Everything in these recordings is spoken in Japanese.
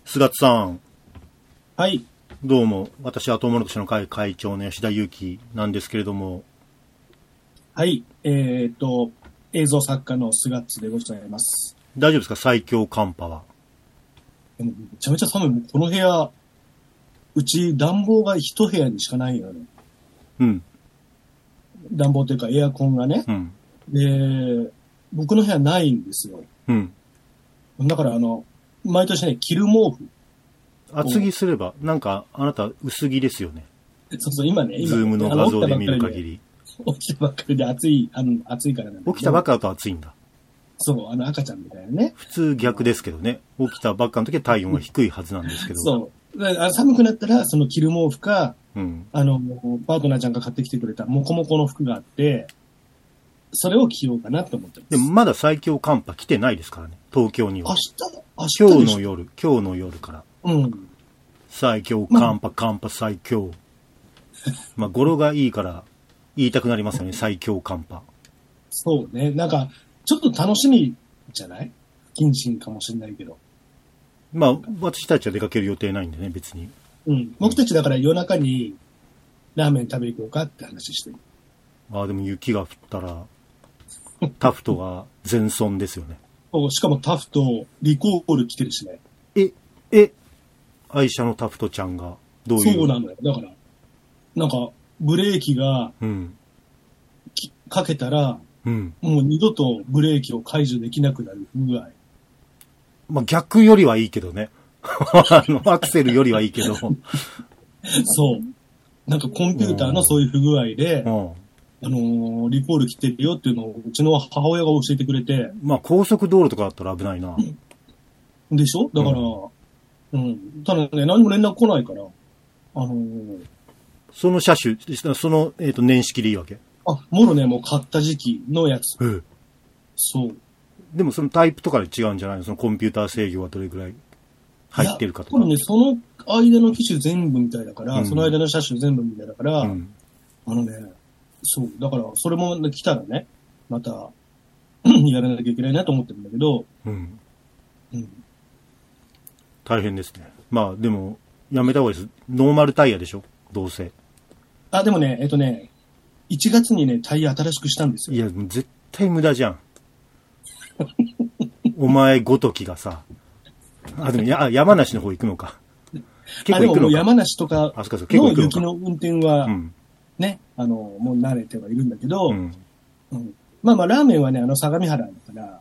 菅津さん。 はい。 どうも、私はトウモロコシの会会長の吉田裕樹なんですけれども。 はい。映像作家の菅津でございます。 大丈夫ですか、最強寒波は。 でもめちゃめちゃ寒い。もうこの部屋、うち暖房が一部屋にしかないよね。 うん。 暖房というかエアコンがね。 うん。 で、僕の部屋ないんですよ。 うん。 だから毎年ね、着る毛布。 厚着すれば、なんか、あなた薄着ですよね。 そうそう、今ね、 ズームの画像で見る限り。 起きたばっかりで暑いからなんだけど。 起きたばっかだと暑いんだ。 そう、赤ちゃんみたいなね。 普通逆ですけどね。起きたばっかの時は体温が低いはずなんですけど。 そう。寒くなったら、その着る毛布か、 うん。 パートナーちゃんが買ってきてくれたモコモコの服があって、それを着ようかなと思ってます。 でもまだ最強寒波来てないですからね。東京には。 明日今日の夜から。 うん。 最強寒波最強。まあ語呂がいいから言いたくなりますよね。最強寒波。 そうね。なんか、ちょっと楽しみじゃない？不謹慎かもしれないけど。 まあ、私たちは出かける予定ないんでね、別に。 うん。僕たちだから夜中にラーメン食べ行こうかって話してる。 ああ、でも雪が降ったら、タフトが全損ですよね。 しかもタフト、リコール来てるしね。 愛車のタフトちゃんが、どういう。 そうなのよ。だから、なんか、ブレーキが、かけたら、 うん。 もう二度とブレーキを解除できなくなる不具合。 まあ逆よりはいいけどね。アクセルよりはいいけど。そう。 なんかコンピューターのそういう不具合で、リコール来てるよっていうのをうちの母親が教えてくれて。 まあ高速道路とかだったら危ないな。 でしょだから、ただね、何も連絡来ないから、 その車種、その、年式でいいわけ？ もろね、もう買った時期のやつ。そう。 でもそのタイプとかで違うんじゃないの？そのコンピューター制御はどれぐらい入ってるかとか。 ね、その間の機種全部みたいだから、その間の車種全部みたいだから、そう。だから、それも来たらね、また、やらなきゃいけないなと思ってるんだけど、 大変ですね。まあ、でも、やめた方がいいです。ノーマルタイヤでしょ？どうせ。 でもね、1月にね、タイヤ新しくしたんですよ。 いや、絶対無駄じゃん。お前ごときがさ。でも山梨の方行くのか。 結構行くのか。でももう山梨とかの雪の運転は、ね、もう慣れてはいるんだけど、まあラーメンはね、相模原だから。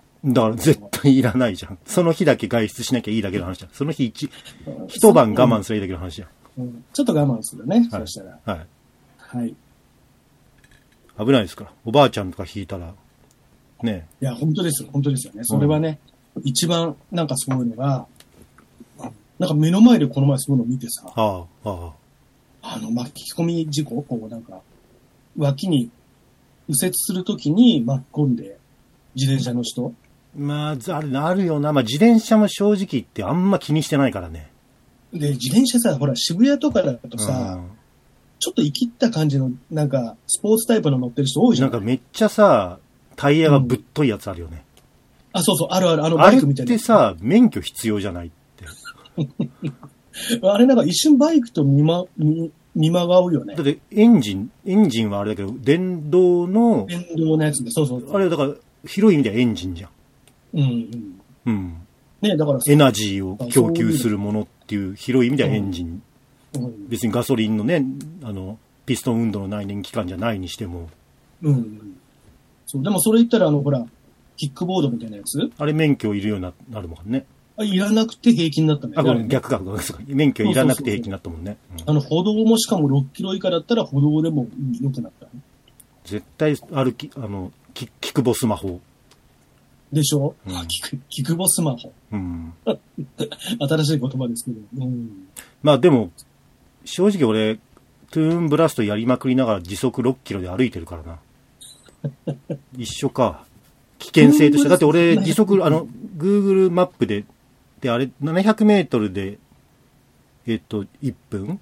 だから絶対いらないじゃん。その日だけ外出しなきゃいいだけの話じゃん。その日一晩我慢すればいいだけの話じゃん。 ちょっと我慢するね、そうしたら。はい。 危ないですから。おばあちゃんとか引いたら、ね。 いや、本当ですよね。それはね、一番なんかすごいのが、なんか目の前でこの前そういうの見てさ、巻き込み事故、なんか、脇に右折するときに巻き込んで、自転車の人。 まあ、あるよな。まあ、自転車も正直言ってあんま気にしてないからね。 で、自転車さ、ほら、渋谷とかだとさ、ちょっと生きった感じの、なんか、スポーツタイプの乗ってる人多いじゃん。 なんかめっちゃさ、タイヤがぶっといやつあるよね。 そうそう、ある、バイクみたいな。 あれってさ、免許必要じゃないって。 あれなんか一瞬バイクと見まがうよね。 だってエンジンはあれだけど、電動のやつで、そう。 あれだから、広い意味ではエンジンじゃん。 ね、だから。 エナジーを供給するものっていう広い意味ではエンジン。別にガソリンのね、ピストン運動の内燃機関じゃないにしても。 そう、でもそれ言ったらほら、キックボードみたいなやつ？ あれ免許いるようになるもんね。 いらなくて平気になったね。 逆か。免許いらなくて平気になったもんね。 歩道もしかも6キロ以下だったら歩道でも良くなった。 絶対キックボスマホ。 でしょ？キックボスマホ。新しい言葉ですけど。 まあでも、正直俺、トゥーンブラストやりまくりながら時速6キロで歩いてるからな。一緒か。危険性として。だって俺、時速、Google マップで、あれ、700メートルで、1分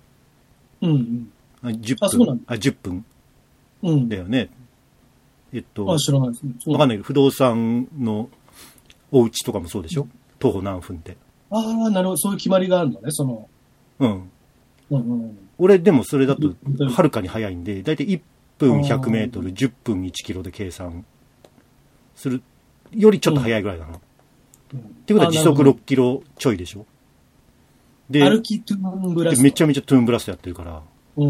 10分。10分。だよね。 知らないですね。 わかんないけど、不動産のお家とかもそうでしょ？徒歩何分って。 ああ、なるほど。そういう決まりがあるのね、 うん。 うんうん。 俺でもそれだと、はるかに早いんで、だいたい1分100メートル、10分1キロで計算するよりちょっと早いぐらいだな。っていうことは時速6キロちょいでしょ。で、 歩きトゥーンブラスト。 めちゃめちゃトゥーンブラストやってるから。 うん。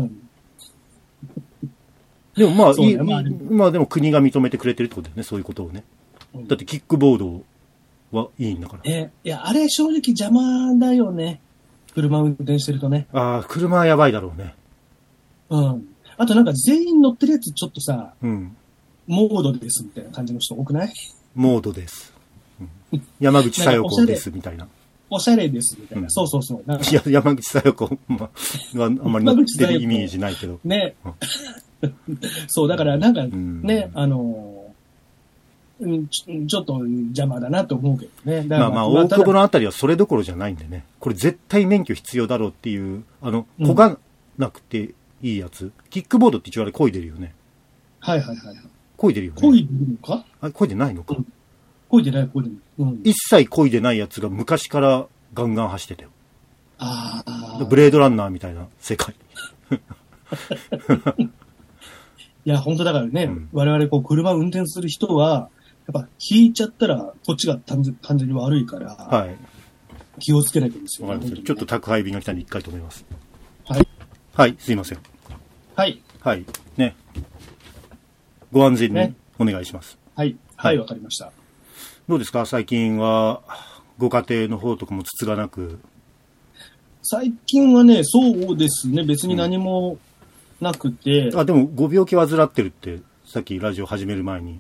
でもまあ、 ね、 まあでも国が認めてくれてるってことだよね、そういうことをね。だってキックボードはいいんだから。 いや、あれ正直邪魔だよね。車運転してるとね。 ああ、車はやばいだろうね。 うん。あとなんか全員乗ってるやつちょっとさ、 うん。 モードですみたいな感じの人多くない？ モードです。うん、山口小夜子ですみたいな。 おしゃれですみたいな。うん、そうそうそう。 いや、山口小夜子、まあ、あんまり乗ってるイメージないけど。 ね。そう、だからなんかね、ちょっと邪魔だなと思うけどね。 まあまあ、大久保のあたりはそれどころじゃないんでね。これ絶対免許必要だろうっていう、漕がなくていいやつ。キックボードって一応あれ漕いでるよね。 はいはいはい。 漕いでるよね。 漕いでるのか？ 漕いでないのか。 漕いでない。 一切漕いでないやつが昔からガンガン走ってたよ。 ああ。 ブレードランナーみたいな世界。 いや、本当だからね、我々こう車運転する人は、やっぱ引いちゃったらこっちが完全に悪いから、はい、気をつけなきゃですよ。 わかります。ちょっと宅配便が来たんで一回止めます。 はい。 はい、すいません。 はい。 はい。ね。ご安全にお願いします。 はい。はい、わかりました。 どうですか最近は、ご家庭の方とかもつつがなく。 最近はね、そうですね。別に何もなくて。 でもご病気患ってるって、さっきラジオ始める前に。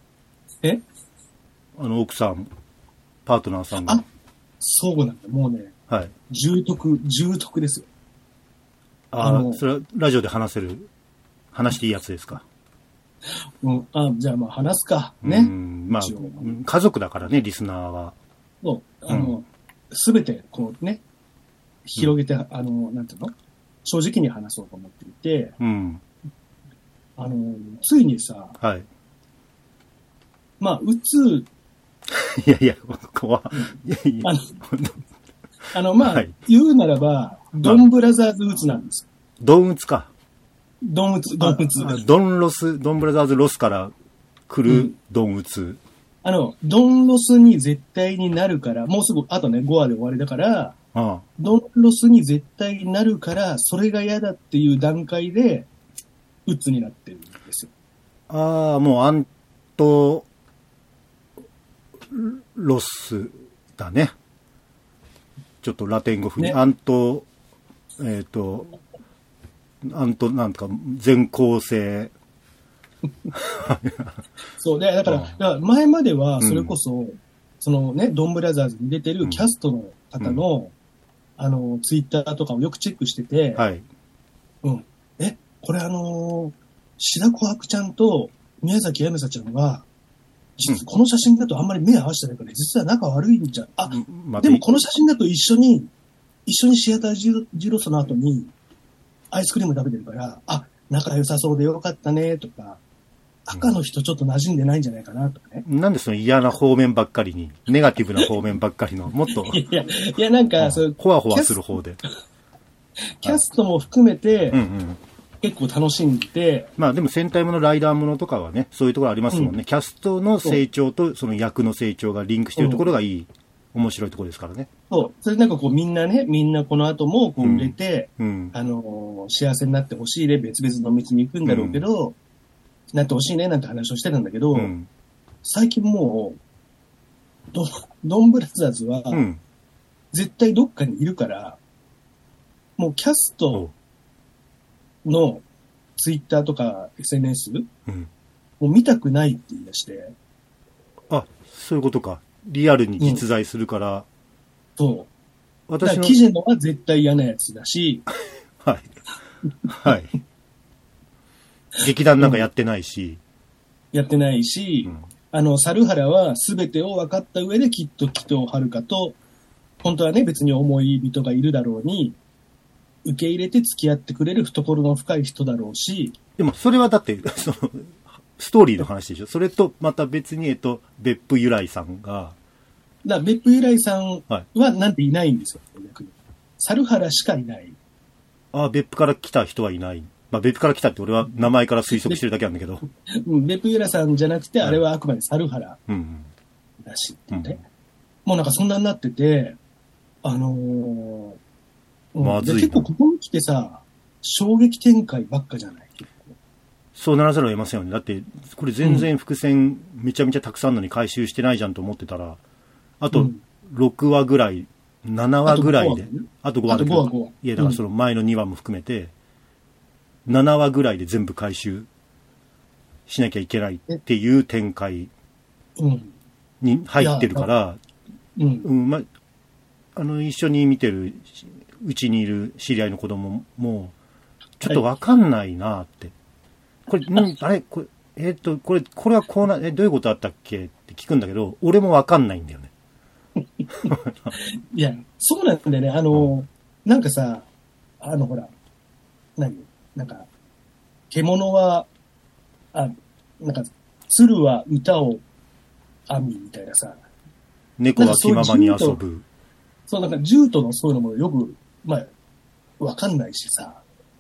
奥さん、パートナーさんが。 そうなんだ。もうね。 はい。 重篤ですよ。 それはラジオで話していいやつですか？ うん。じゃあまあ話すか。ね。 まあ、家族だからね、リスナーは。 そう。すべて、こうね、広げて、なんていうの？正直に話そうと思っていて、ついにさ、 はい。 まあ、うつ、 いや、怖い。 まあ、言うならば、ドンブラザーズうつなんですよ。 ドンうつか。 ドンうつ。 ドンブラザーズロスから来るドンうつ。 ドンロスに絶対になるから、もうすぐ、あとね、5話で終わりだから、ドンロスに絶対になるから、それが嫌だっていう段階で、うつになってるんですよ。 もうアントロスだね。ちょっとラテン語風に、ね、なんとか、全校生。そうで、 だから前までは、それこそ、そのね、ドンブラザーズに出てるキャストの方の、ツイッターとかをよくチェックしてて、 はい。 これ志田琥珀ちゃんと宮崎あやめさちゃんは、この写真だとあんまり目合わせてないから、実は仲悪いんじゃん。でもこの写真だと一緒にシアタージロスの後に、アイスクリーム食べてるから、仲良さそうでよかったね、とか、赤の人ちょっと馴染んでないんじゃないかな、とかね。 なんでその嫌な方面ばっかりに、ネガティブな方面ばっかりの、もっと。 いや、なんか、 ほわほわする方で。 キャストも含めて、結構楽しんで。 まあでも戦隊ものライダーものとかはね、そういうところありますもんね。キャストの成長とその役の成長がリンクしてるところがいい、面白いところですからね。 そう。それなんかこうみんなこの後もこう売れて、幸せになってほしいで別々の道に行くんだろうけど、なってほしいねなんて話をしてたんだけど、最近もう、ドンブラザーズは、絶対どっかにいるから、もうキャストのツイッターとか SNS、もう見たくないって言い出して。 そういうことか。リアルに実在するから。 そう。私の記事のは絶対嫌なやつだし。 はい。はい。劇団なんかやってないし。 やってないし、猿原は全てを分かった上できっと紀藤遥と、本当はね、別に思い人がいるだろうに、受け入れて付き合ってくれる懐の深い人だろうし。 でも、それはだって、ストーリーの話でしょ。それと、また別に、別府由来さんが、 別府由来さんはなんていないんですよ、逆に。猿原しかいない。 別府から来た人はいない。別府から来たって俺は名前から推測してるだけなんだけど。 別府由来さんじゃなくて、あれはあくまで猿原らしいっていうね。もうなんかそんなになってて、まずい。結構ここに来てさ、衝撃展開ばっかじゃない？ そうならざるを得ませんよね。だって、これ全然伏線めちゃめちゃたくさんのに回収してないじゃんと思ってたら、あと6話ぐらい、7話ぐらいで、あと5話だけど、いやだからその前の2話も含めて、7話ぐらいで全部回収しなきゃいけないっていう展開に入ってるから、一緒に見てる、うちにいる知り合いの子供も、ちょっとわかんないなって。これ、あれこれ、これはこうどういうことあったっけって聞くんだけど、俺もわかんないんだよね。 いや、そうなんだよね。なんかさ、ほら、なんか、獣は、なんか、鶴は歌を編みみたいなさ。 猫は気ままに遊ぶ。 そう、なんか、獣とのそういうのもよく、わかんないしさ。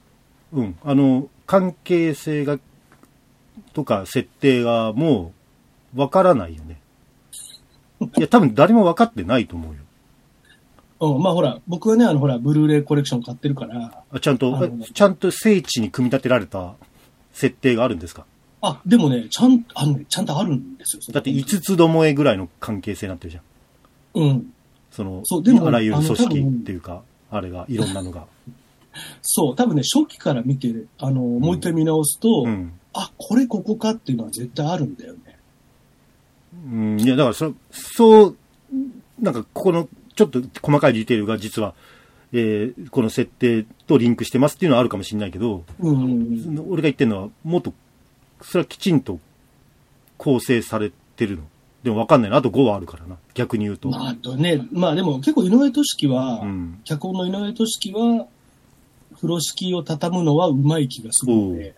関係性が、とか設定がもう、わからないよね。いや、多分誰もわかってないと思うよ。 ほら、僕はね、ブルーレイコレクション買ってるから。 ちゃんと聖地に組み立てられた設定があるんですか？ でもね、ちゃんとあるんですよ。 だって5つどもえぐらいの関係性になってるじゃん。そう、でもあらゆる組織っていうか、あれが、いろんなのが。 そう、多分ね、初期から見て、もう一回見直すと、ここかっていうのは絶対あるんだよね。いや、だからそう、なんか、ここの、ちょっと細かいディテールが実は、この設定とリンクしてますっていうのはあるかもしれないけど、俺が言ってるのは、もっと、それはきちんと構成されてるの。でも分かんないな。あと5話あるからな。逆に言うと。 でも結構井上俊樹は、脚本の井上俊樹は、風呂敷を畳むのはうまい気がするので。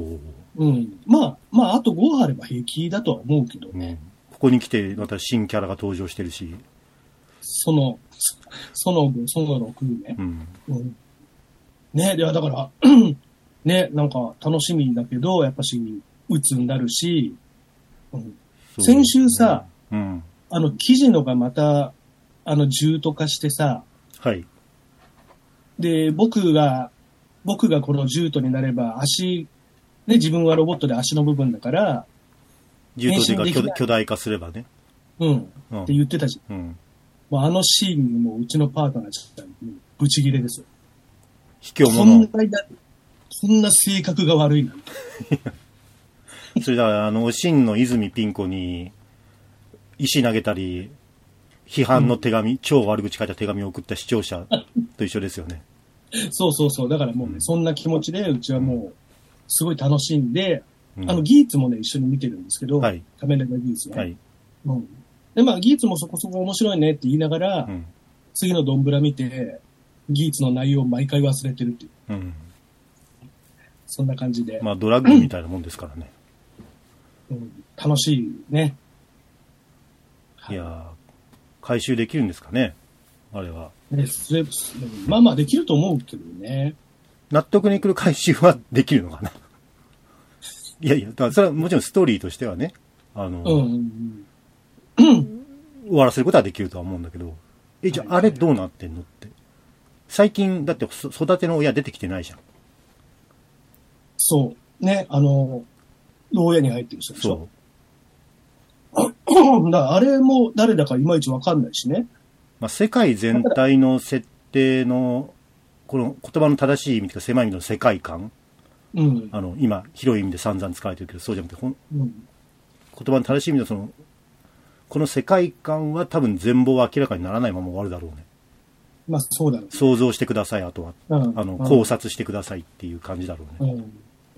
あと5話あれば平気だとは思うけどね。 ここに来てまた新キャラが登場してるし。 その6ね。ね、いや、だから、ね、なんか楽しみだけど、やっぱし、鬱になるし、先週さ、記事のがまた、重度化してさ、で、僕がこの重度になれば、自分はロボットで足の部分だから、 重度というか巨大化すればね。 って言ってたじゃん。もうシーンにもうちのパートナーちゃんにブチギレですよ。 卑怯者。 こんな性格が悪いなんて。 それだから、真の泉ピン子に、石投げたり、批判の手紙、超悪口書いた手紙を送った視聴者と一緒ですよね。 そう。だからもうね、そんな気持ちで、うちはもう、すごい楽しんで、ギーツもね、一緒に見てるんですけど、仮面ライダーギーツね。で、ギーツもそこそこ面白いねって言いながら、次のドンブラ見て、ギーツの内容を毎回忘れてるっていう。そんな感じで。 ドラッグみたいなもんですからね。 楽しいね。 いや回収できるんですかね、あれは。 できると思うけどね。 納得に来る回収はできるのかな。いや、だからそれはもちろんストーリーとしてはね、終わらせることはできるとは思うんだけど、じゃああれどうなってんのって。最近、だって育ての親出てきてないじゃん。 そう。ね、親に入ってる人でしょ。あれも誰だかいまいちわかんないしね。 世界全体の設定の、この言葉の正しい意味というか狭い意味の世界観。今、広い意味で散々使われてるけど、そうじゃなくて、言葉の正しい意味のこの世界観は多分全貌は明らかにならないまま終わるだろうね。 そうだろうね。 想像してください、あとは。考察してくださいっていう感じだろうね。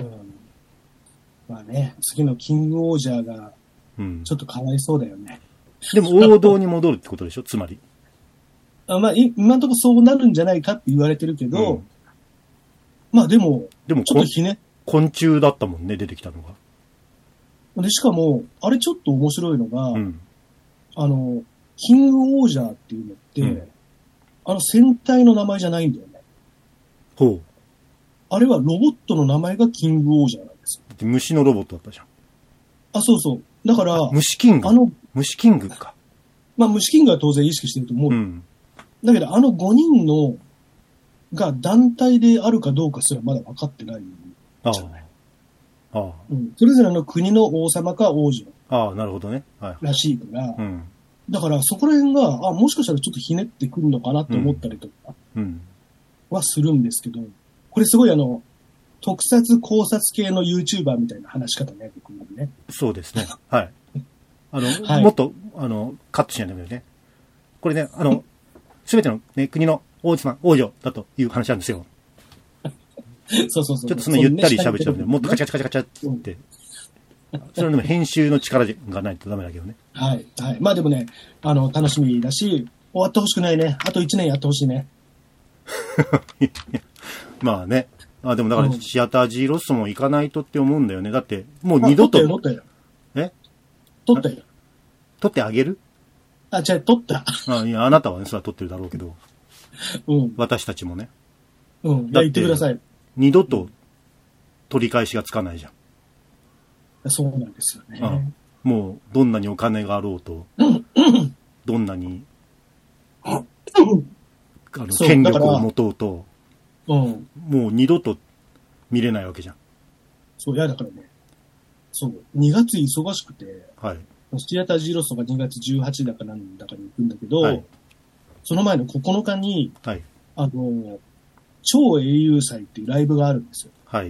次のキングオージャーが、ちょっとかわいそうだよね。 でも王道に戻るってことでしょ、つまり。 今のところそうなるんじゃないかって言われてるけど、でも、ちょっと昆虫だったもんね、出てきたのが。 で、しかも、あれちょっと面白いのが、 キングオージャーっていうのって、戦隊の名前じゃないんだよね。 ほう。 あれはロボットの名前がキングオージャーなんですよ。 虫のロボットだったじゃん。 あ、そうそう。だから、 虫キング。虫キングか。 まあ、虫キングは当然意識してると思う。うん。だけど、5人の、が団体であるかどうかすらまだ分かってないじゃない。ああ。うん。それぞれの国の王様か王女。 ああ、なるほどね。はい。 らしいから。うん。だから、そこら辺が、もしかしたらちょっとひねってくるのかなって思ったりとか、はするんですけど、これすごい特撮考察系の YouTuber みたいな話し方ね、僕もね。 そうですね。はい。 はい、 もっと、カットしないとダメよね。これね、すべてのね、国の王子様、王女だという話なんですよ。 そうそうそう。 ちょっとそのゆったり喋っちゃうんで、もっとカチャカチャカチャカチャって。それはでも編集の力がないとダメだけどね。 はい。はい。まあでもね、楽しみだし、終わってほしくないね。あと1年やってほしいね。 まあね。でもだからシアター G ロスも行かないとって思うんだよね。だって、もう二度と。 撮ったよ。 え？ 撮ったよ。 撮ってあげる？ じゃあ撮った。 いや、あなたはね、それは撮ってるだろうけど。 うん。 私たちもね。 うん。言ってください。 二度と取り返しがつかないじゃん。 そうなんですよね。 もう、どんなにお金があろうと、どんなに、権力を持とうと、もう二度と見れないわけじゃん。 そう、いや、だからね、そう、2月忙しくて、 はい。 シアター G ロストが2月18だかなんだかに行くんだけど、はい、その前の9日に、 はい、 超英雄祭っていうライブがあるんですよ。 はい。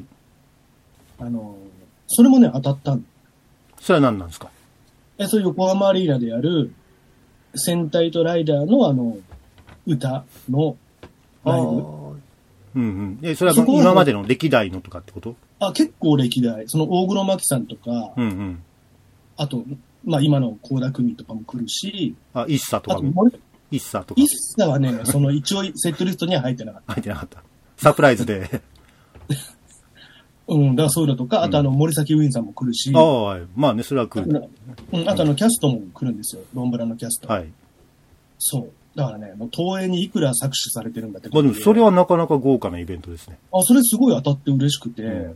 それもね、当たったんだ。 それは何なんですか？ それ横浜アリーナでやる、戦隊とライダーの歌のライブ。 うんうん。それは今までの歴代のとかってこと？ 結構歴代。その大黒摩季さんとか、 うんうん、 あと、まあ今の倖田來未とかも来るし、 イッサとかも。イッサとか。 イッサはね、一応セットリストには入ってなかった。 入ってなかった。サプライズで。 うん、だからそういうのとか、あと森崎ウィンさんも来るし。 まあね、それは来る。 あとキャストも来るんですよ。ロンブラのキャスト。 はい。 そう。だからね、もう東映にいくら搾取されてるんだって。 でもそれはなかなか豪華なイベントですね。 それすごい当たって嬉しくて、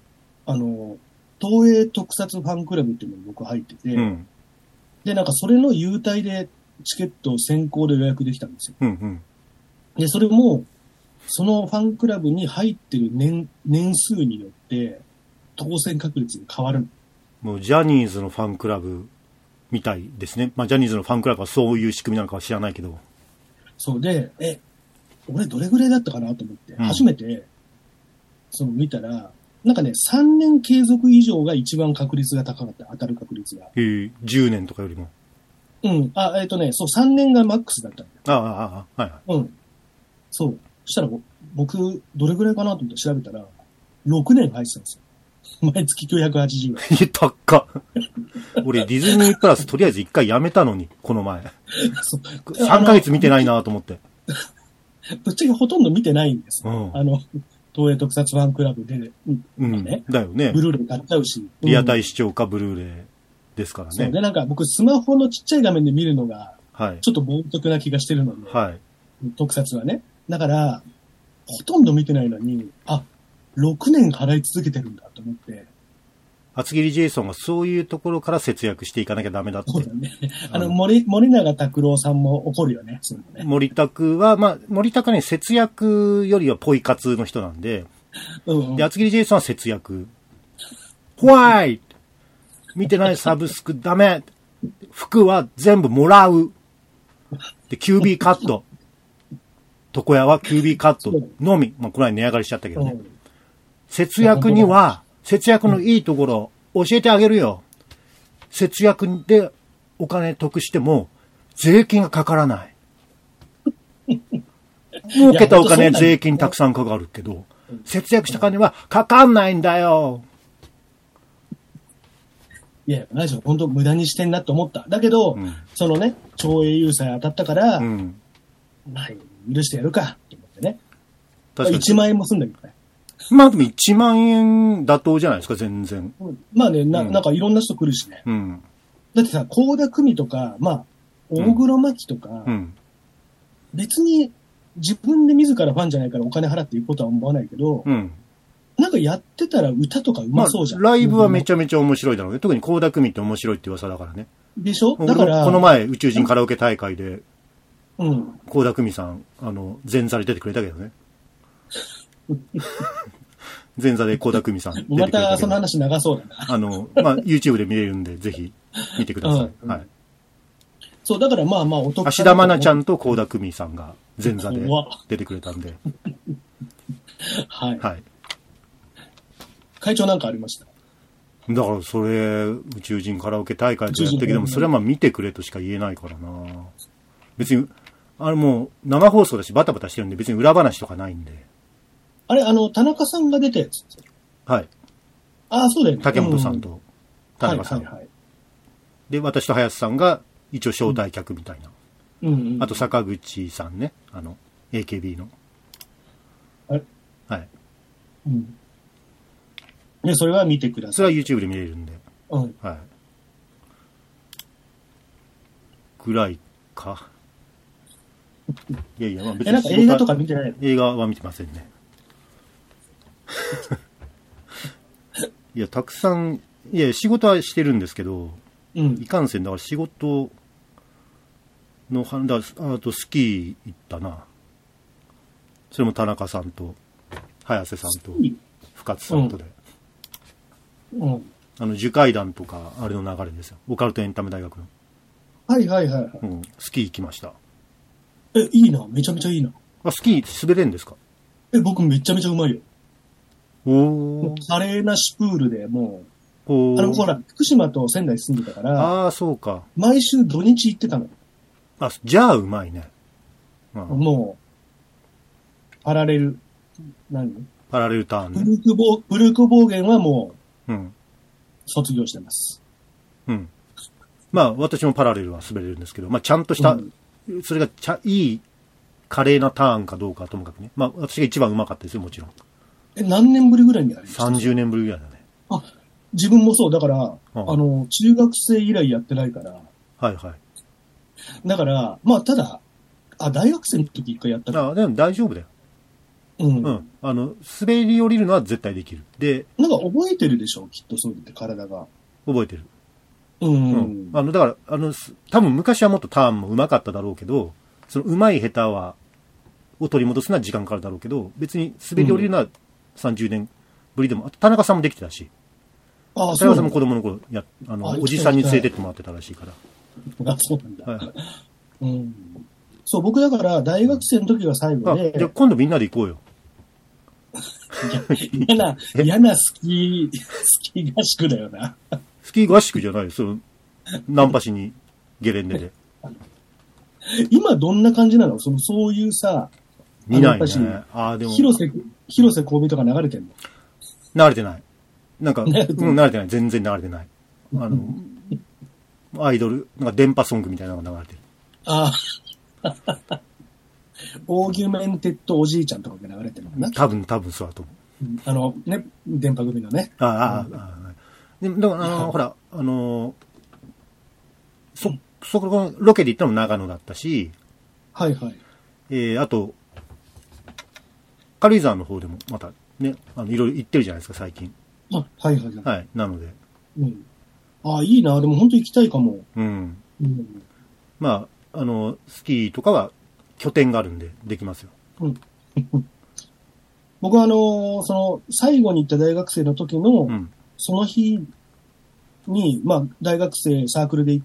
東映特撮ファンクラブっていうのに僕入ってて、で、なんかそれの優待でチケットを先行で予約できたんですよ。で、それも、そのファンクラブに入ってる年数によって当選確率が変わる。 もうジャニーズのファンクラブみたいですね。まあジャニーズのファンクラブはそういう仕組みなのかは知らないけど。そうで、 俺どれぐらいだったかなと思って、初めて、見たら、なんかね、3年継続以上が一番確率が高かった。当たる確率が。 10年とかよりも。 そう、3年がマックスだったんだよ。 はいはい。 うん。そう。そしたら、僕、どれぐらいかなと思って調べたら、6年入ってたんですよ。毎月980円。 高っ。俺、ディズニープラスとりあえず1回やめたのに、この前。3ヶ月見てないなと思って。 ぶっちゃけほとんど見てないんです。東映特撮ファンクラブで、 だよね。 ブルーレイ買っちゃうし。 リアタイ視聴かブルーレイですからね。 そうで、なんか僕、スマホのちっちゃい画面で見るのが、ちょっと冒涜な気がしてるので、特撮はね。だから、ほとんど見てないのに、6年払い続けてるんだと思って。 厚切りジェイソンがそういうところから節約していかなきゃダメだって。 そうだね。森永拓郎さんも怒るよね。そうね、 森拓は、森拓はね、節約よりはポイ活の人なんで、で、厚切りジェイソンは節約。ホワイト見てないサブスクダメ服は全部もらうで、QB カット。床屋は QB カットのみ。この間値上がりしちゃったけどね。節約には、節約のいいところ教えてあげるよ。節約でお金得しても税金がかからない。儲けたお金税金たくさんかかるけど、節約した金はかかんないんだよ。 いや、マジで本当無駄にしてんなって思った。だけど、超英雄祭当たったから、許してやるかと思ってね。1万円もすんだけどね。 でも1万円妥当じゃないですか、全然。 なんかいろんな人来るしね。だってさ、倖田來未とか、 大黒摩季とか、別に自分で自らファンじゃないからお金払っていくことは思わないけど、なんかやってたら歌とかうまそうじゃん。 ライブはめちゃめちゃ面白いだろうね。特に倖田來未って面白いって噂だからね。 でしょ？だから。 この前宇宙人カラオケ大会で、倖田來未さん、前座で出てくれたけどね。前座で倖田來未さん出てくれたけど。 またその話長そうだな。 YouTube で見れるんで、ぜひ見てください。はい。 そう、だからまあまあ、 芦田愛菜ちゃんと倖田來未さんが前座で出てくれたんで。 はい。 はい。 会長なんかありました？ だからそれ、宇宙人カラオケ大会とやったけども、それはまあ見てくれとしか言えないからな。別に、もう生放送だしバタバタしてるんで別に裏話とかないんで。 あれ、田中さんが出たやつ？ はい。 ああ、そうだよね。 竹本さんと田中さん。で、私と林さんが一応招待客みたいな。あと坂口さんね、AKB の。 はい。 はい。 で、それは見てください。 それは YouTube で見れるんで。はい。ぐらいか。いやいや、まあ別に。 なんか映画とか見てないの？ 映画は見てませんね。いや、たくさん、いや、仕事はしてるんですけど、いかんせん、だから仕事のあとスキー行ったな。それも田中さんと、早瀬さんと、深津さんとで。樹海団とか、あれの流れですよ。オカルトエンタメ大学の。 はいはいはい。 スキー行きました。 いいな。めちゃめちゃいいな。 スキー滑れんですか？ 僕めちゃめちゃうまいよ。華麗なシュプールでもう、ほら、福島と仙台住んでたから、 そうか。 毎週土日行ってたの。 じゃあうまいね。 もう、パラレルターンね。ブルーク暴言はもう、卒業してます。 まあ、私もパラレルは滑れるんですけど、まあ、ちゃんとした、それがいい、華麗なターンかどうかともかくね。まあ、私が一番うまかったですよ、もちろん。 何年ぶりぐらいにやりました？ 30 年ぶりぐらいだね。 自分もそう。だから、中学生以来やってないから。 はいはい。 だから、まあ、ただ、大学生の時一回やったから。 でも大丈夫だよ。滑り降りるのは絶対できる。で、 なんか覚えてるでしょ？きっとそう言って体が。 覚えてる。だから、多分昔はもっとターンも上手かっただろうけど、その上手い下手を取り戻すのは時間かかるだろうけど、別に滑り降りるのは30年ぶりでも、あと田中さんもできてたし。田中さんも子供の頃、おじさんに連れてってもらってたらしいから。 そうなんだ。そう、僕だから大学生の時が最後で。 じゃあ今度みんなで行こうよ。 嫌なスキー合宿だよな。 スキー合宿じゃないよ。ナンパしにゲレンデで。 今どんな感じなの？そういうさ、 見ないね。 でも。広瀬香美とか流れてんの？ 流れてない。なんか、流れてない。全然流れてない。アイドル、なんか電波ソングみたいなのが流れてる。 オーギュメンテッドおじいちゃんとかが流れてるのかな？ 多分そうだと思う。電波組のね。 でもほら、そこのロケで行ったのも長野だったし、 はいはい。 あと、軽井沢の方でもまたね、いろいろ行ってるじゃないですか、最近。 はいはい。 はい、なので。 いいな、でも本当行きたいかも。 まあ、スキーとかは拠点があるんでできますよ。 僕は最後に行った大学生の時の、その日に、まあ、大学生サークルで行って、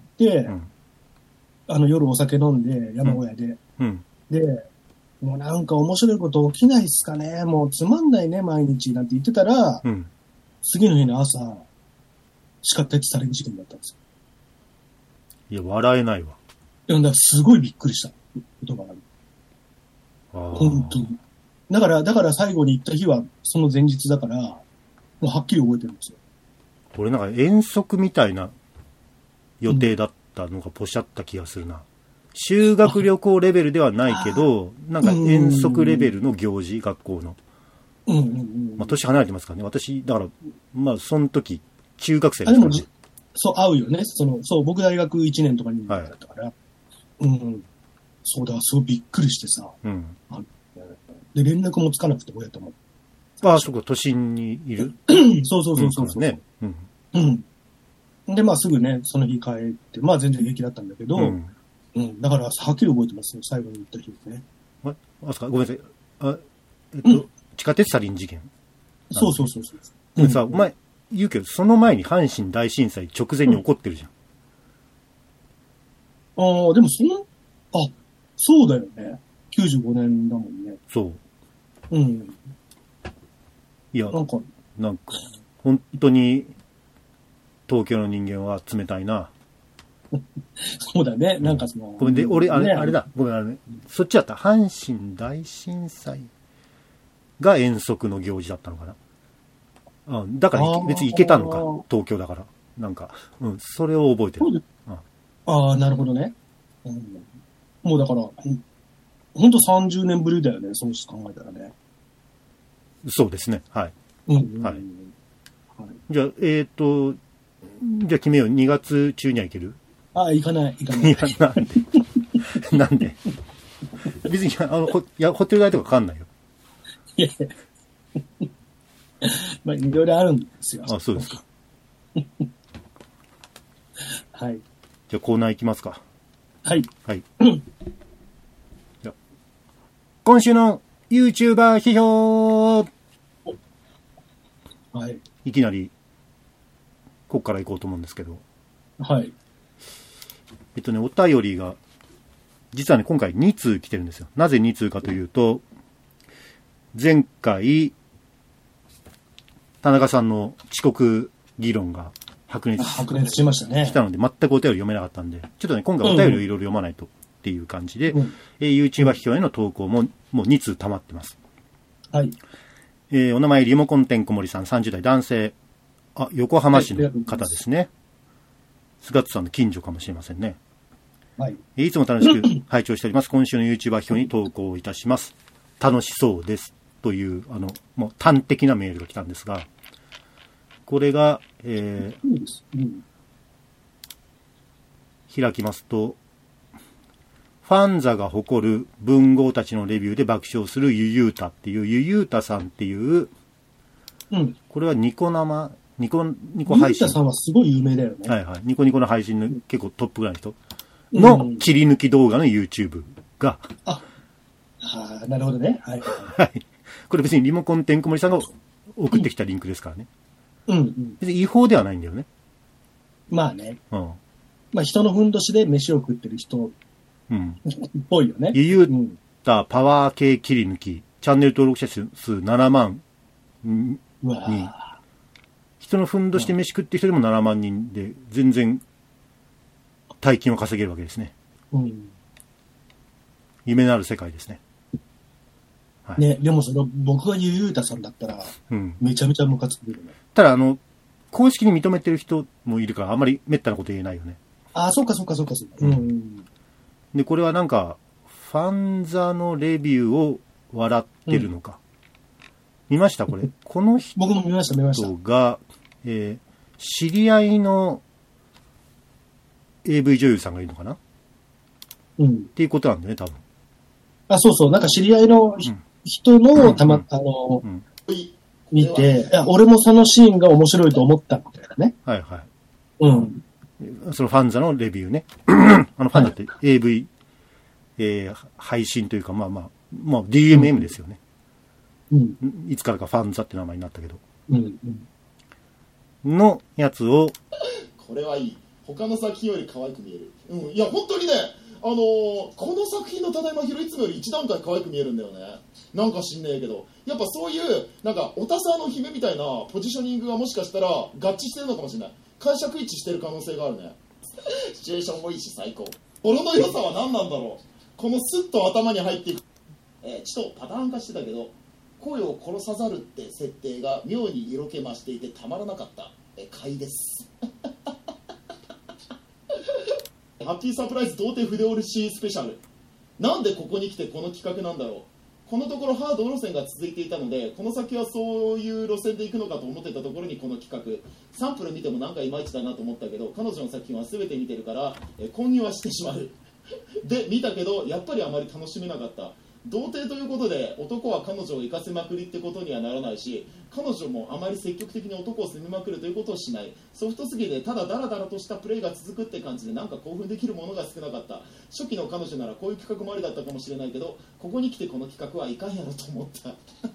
夜お酒飲んで、山小屋で。で、もうなんか面白いこと起きないっすかね、もうつまんないね、毎日、なんて言ってたら、次の日の朝、叱ったやつされる事件だったんですよ。いや、笑えないわ。 だからすごいびっくりしたことがある。本当に。だから最後に行った日は、その前日だから、もうはっきり覚えてるんですよ。 これなんか遠足みたいな予定だったのがポシャった気がするな。修学旅行レベルではないけど、なんか遠足レベルの行事、学校の。まあ、年離れてますからね。私、だから、まあ、その時、中学生ですからね。 そう、合うよね。そう、僕大学1年とかにだったから。 うん。そうだ、すごいびっくりしてさ。 うん。 で、連絡もつかなくて、親とも。 ああ、そこ、都心にいるそうそうそうそう。 ね。うん。 うん。で、まあすぐね、その日帰って、まあ全然平気だったんだけど、うん。だから、はっきり覚えてますね、最後に行った日ですね。 ごめんなさい。地下鉄サリン事件。 そうそうそうそう。 でさ、お前、言うけど、その前に阪神大震災直前に起こってるじゃん。 ああ、でもそうだよね。95年だもんね。 そう。 うん。 いや、なんか、本当に、東京の人間は冷たいな。 そうだね。なんかその。 ごめんで、俺、あれだ。ごめん、ね。そっちだった。阪神大震災が遠足の行事だったのかな。だから別に行けたのか。東京だから。なんか、それを覚えてる。 ああ、なるほどね。もうだから、ほんと30年ぶりだよね。そう考えたらね。 そうですね。はい。はい。じゃあ、じゃあ決めよう。2月中には行ける？ 行かない。いや、 なんでなんで別に、ホテル代とかかかんないよ。 いやまあ、いろいろあるんですよ。 あ、そうですか。 はい。 じゃあコーナー行きますか。 はい。 はい。じゃあ今週の YouTuber 批評。 はい。 いきなり、ここから行こうと思うんですけど。 はい。 お便りが、実はね、今回2通来てるんですよ。なぜ2通かというと、前回、田中さんの遅刻議論が白熱しましたね。 したので、全くお便り読めなかったんで、ちょっとね、今回お便りをいろいろ読まないとっていう感じで、YouTuber 批評への投稿も2通溜まってます。 はい。 お名前、リモコンてんこ盛りさん、30代男性。横浜市の方ですね。菅津さんの近所かもしれませんね。 はい。 いつも楽しく拝聴しております。今週の YouTuber 批評に投稿いたします。楽しそうです。という、もう端的なメールが来たんですが、これが、開きますと、ファンザが誇る文豪たちのレビューで爆笑するゆゆうたっていう、ゆゆうたさんっていう、これはニコ配信。ゆゆうたさんはすごい有名だよね。 はいはい。ニコニコの配信の結構トップぐらいの人の切り抜き動画の YouTube が。 なるほどね。はい。 はい。これ別にリモコンてんこ盛りさんが送ってきたリンクですからね。別に違法ではないんだよね。 まあね。まあ人のふんどしで飯を食ってる人っぽいよね。 ゆゆうたパワー系切り抜き、チャンネル登録者数7万人。人のふんどしで飯食ってる人でも7万人で、全然大金を稼げるわけですね。夢のある世界ですね。 はい、ね、でも僕がゆうたさんだったら、めちゃめちゃムカつくよね。 ただ公式に認めてる人もいるから、あんまり滅多なこと言えないよね。 そうか。 で、これはなんか、ファンザのレビューを笑ってるのか。見ましたこれ。この人僕も見ましたが、知り合いの AV 女優さんがいるのかなっていうことなんだよね、多分。 そう。なんか知り合いの人の見て、俺もそのシーンが面白いと思ったみたいなね。 はいはい。そのファンザのレビューね。ファンザって AV、配信というか、まあ DMM ですよね。いつからかファンザって名前になったけど。のやつを。 これはいい。他の作品より可愛く見える。いや、本当にね、この作品のただいまひろいつもより一段階可愛く見えるんだよね。なんか知んねえけど。やっぱそういう、なんか、おたさの姫みたいなポジショニングがもしかしたら合致してるのかもしれない。解釈一致してる可能性があるね。シチュエーションもいいし最高。俺の良さは何なんだろう。このスッと頭に入っていく。ちょっとパターン化してたけど、声を殺さざるって設定が妙に色気増していてたまらなかった。買いです。ハッピーサプライズ童貞筆折しスペシャル。なんでここに来てこの企画なんだろう。このところハード路線が続いていたので、この先はそういう路線で行くのかと思ってたところにこの企画。サンプル見てもなんかいまいちだなと思ったけど、彼女の作品は全て見てるから、混入はしてしまう。 で見たけどやっぱりあまり楽しめなかった。童貞ということで男は彼女を生かせまくりってことにはならないし、彼女もあまり積極的に男を攻めまくるということをしない。ソフトすぎてただダラダラとしたプレイが続くって感じでなんか興奮できるものが少なかった。初期の彼女ならこういう企画もありだったかもしれないけど、ここに来てこの企画はいかんやろと思った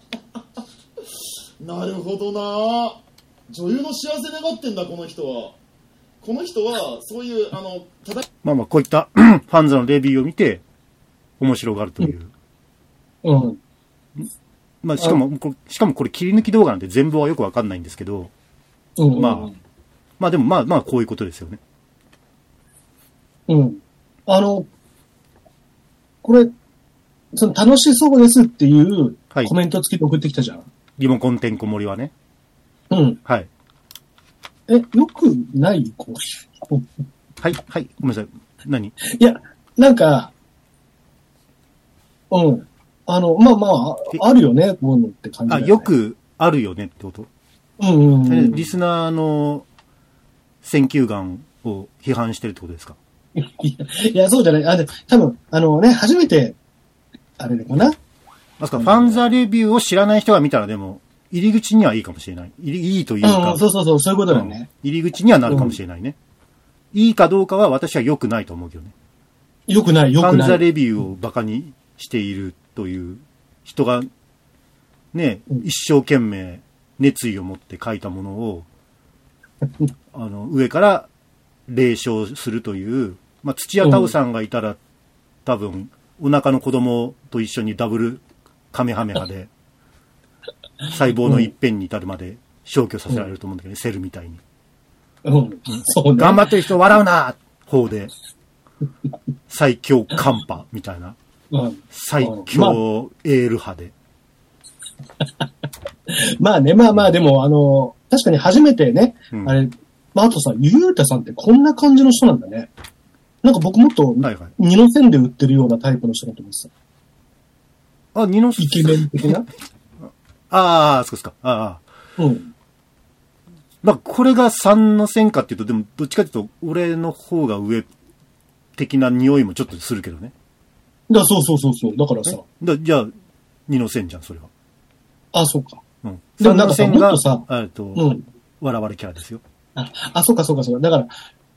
なるほどな。女優の幸せ願ってんだこの人は。この人はそういうまあまあこういったファンズのレビューを見て面白がるという、 うん。 まあしかもこれ切り抜き動画なんで全部はよくわかんないんですけど、 うん。 まあでもまあこういうことですよね。 うん。これ、その楽しそうですっていうコメント付きで送ってきたじゃん。はい、 リモコンてんこ盛りはね。 うん。 はい。 よくないこうはい、はい。ごめんなさい。何？ いや、なんか、うん。まあ、あるよね、こういうのって感じだよね。 よくあるよねってこと？リスナーの選球眼を批判してるってことですか？ いや、そうじゃない。多分、初めて、あれかな。 ファンザレビューを知らない人が見たらでも、入り口にはいいかもしれない。いいというか。 そういうことだよね。 入り口にはなるかもしれないね。いいかどうかは私は良くないと思うけどね。 良くない。 ファンザレビューをバカにしているという人が、ね、一生懸命熱意を持って書いたものを、上から冷笑するという、まあ、土屋太鳳さんがいたら、多分、お腹の子供と一緒にダブルカメハメハで、細胞の一辺に至るまで消去させられると思うんだけどね、セルみたいに。 そうね。 頑張ってる人笑うな方で、最強寒波みたいな。最強エール派で。 まあね、まあでも、確かに初めてね、あれ、あとさ、ゆうたさんってこんな感じの人なんだね。なんか僕もっと、二の線で売ってるようなタイプの人だと思ってた。 二の線イケメン的なそうですか。まあ、これが3の線かっていうと、でも、どっちかっていうと、俺の方が上的な匂いもちょっとするけどね。 そう。だからさ。 じゃあ、2の線じゃん、それは。 そうか。 3の線が、笑われキャラですよ。 そうか。だから、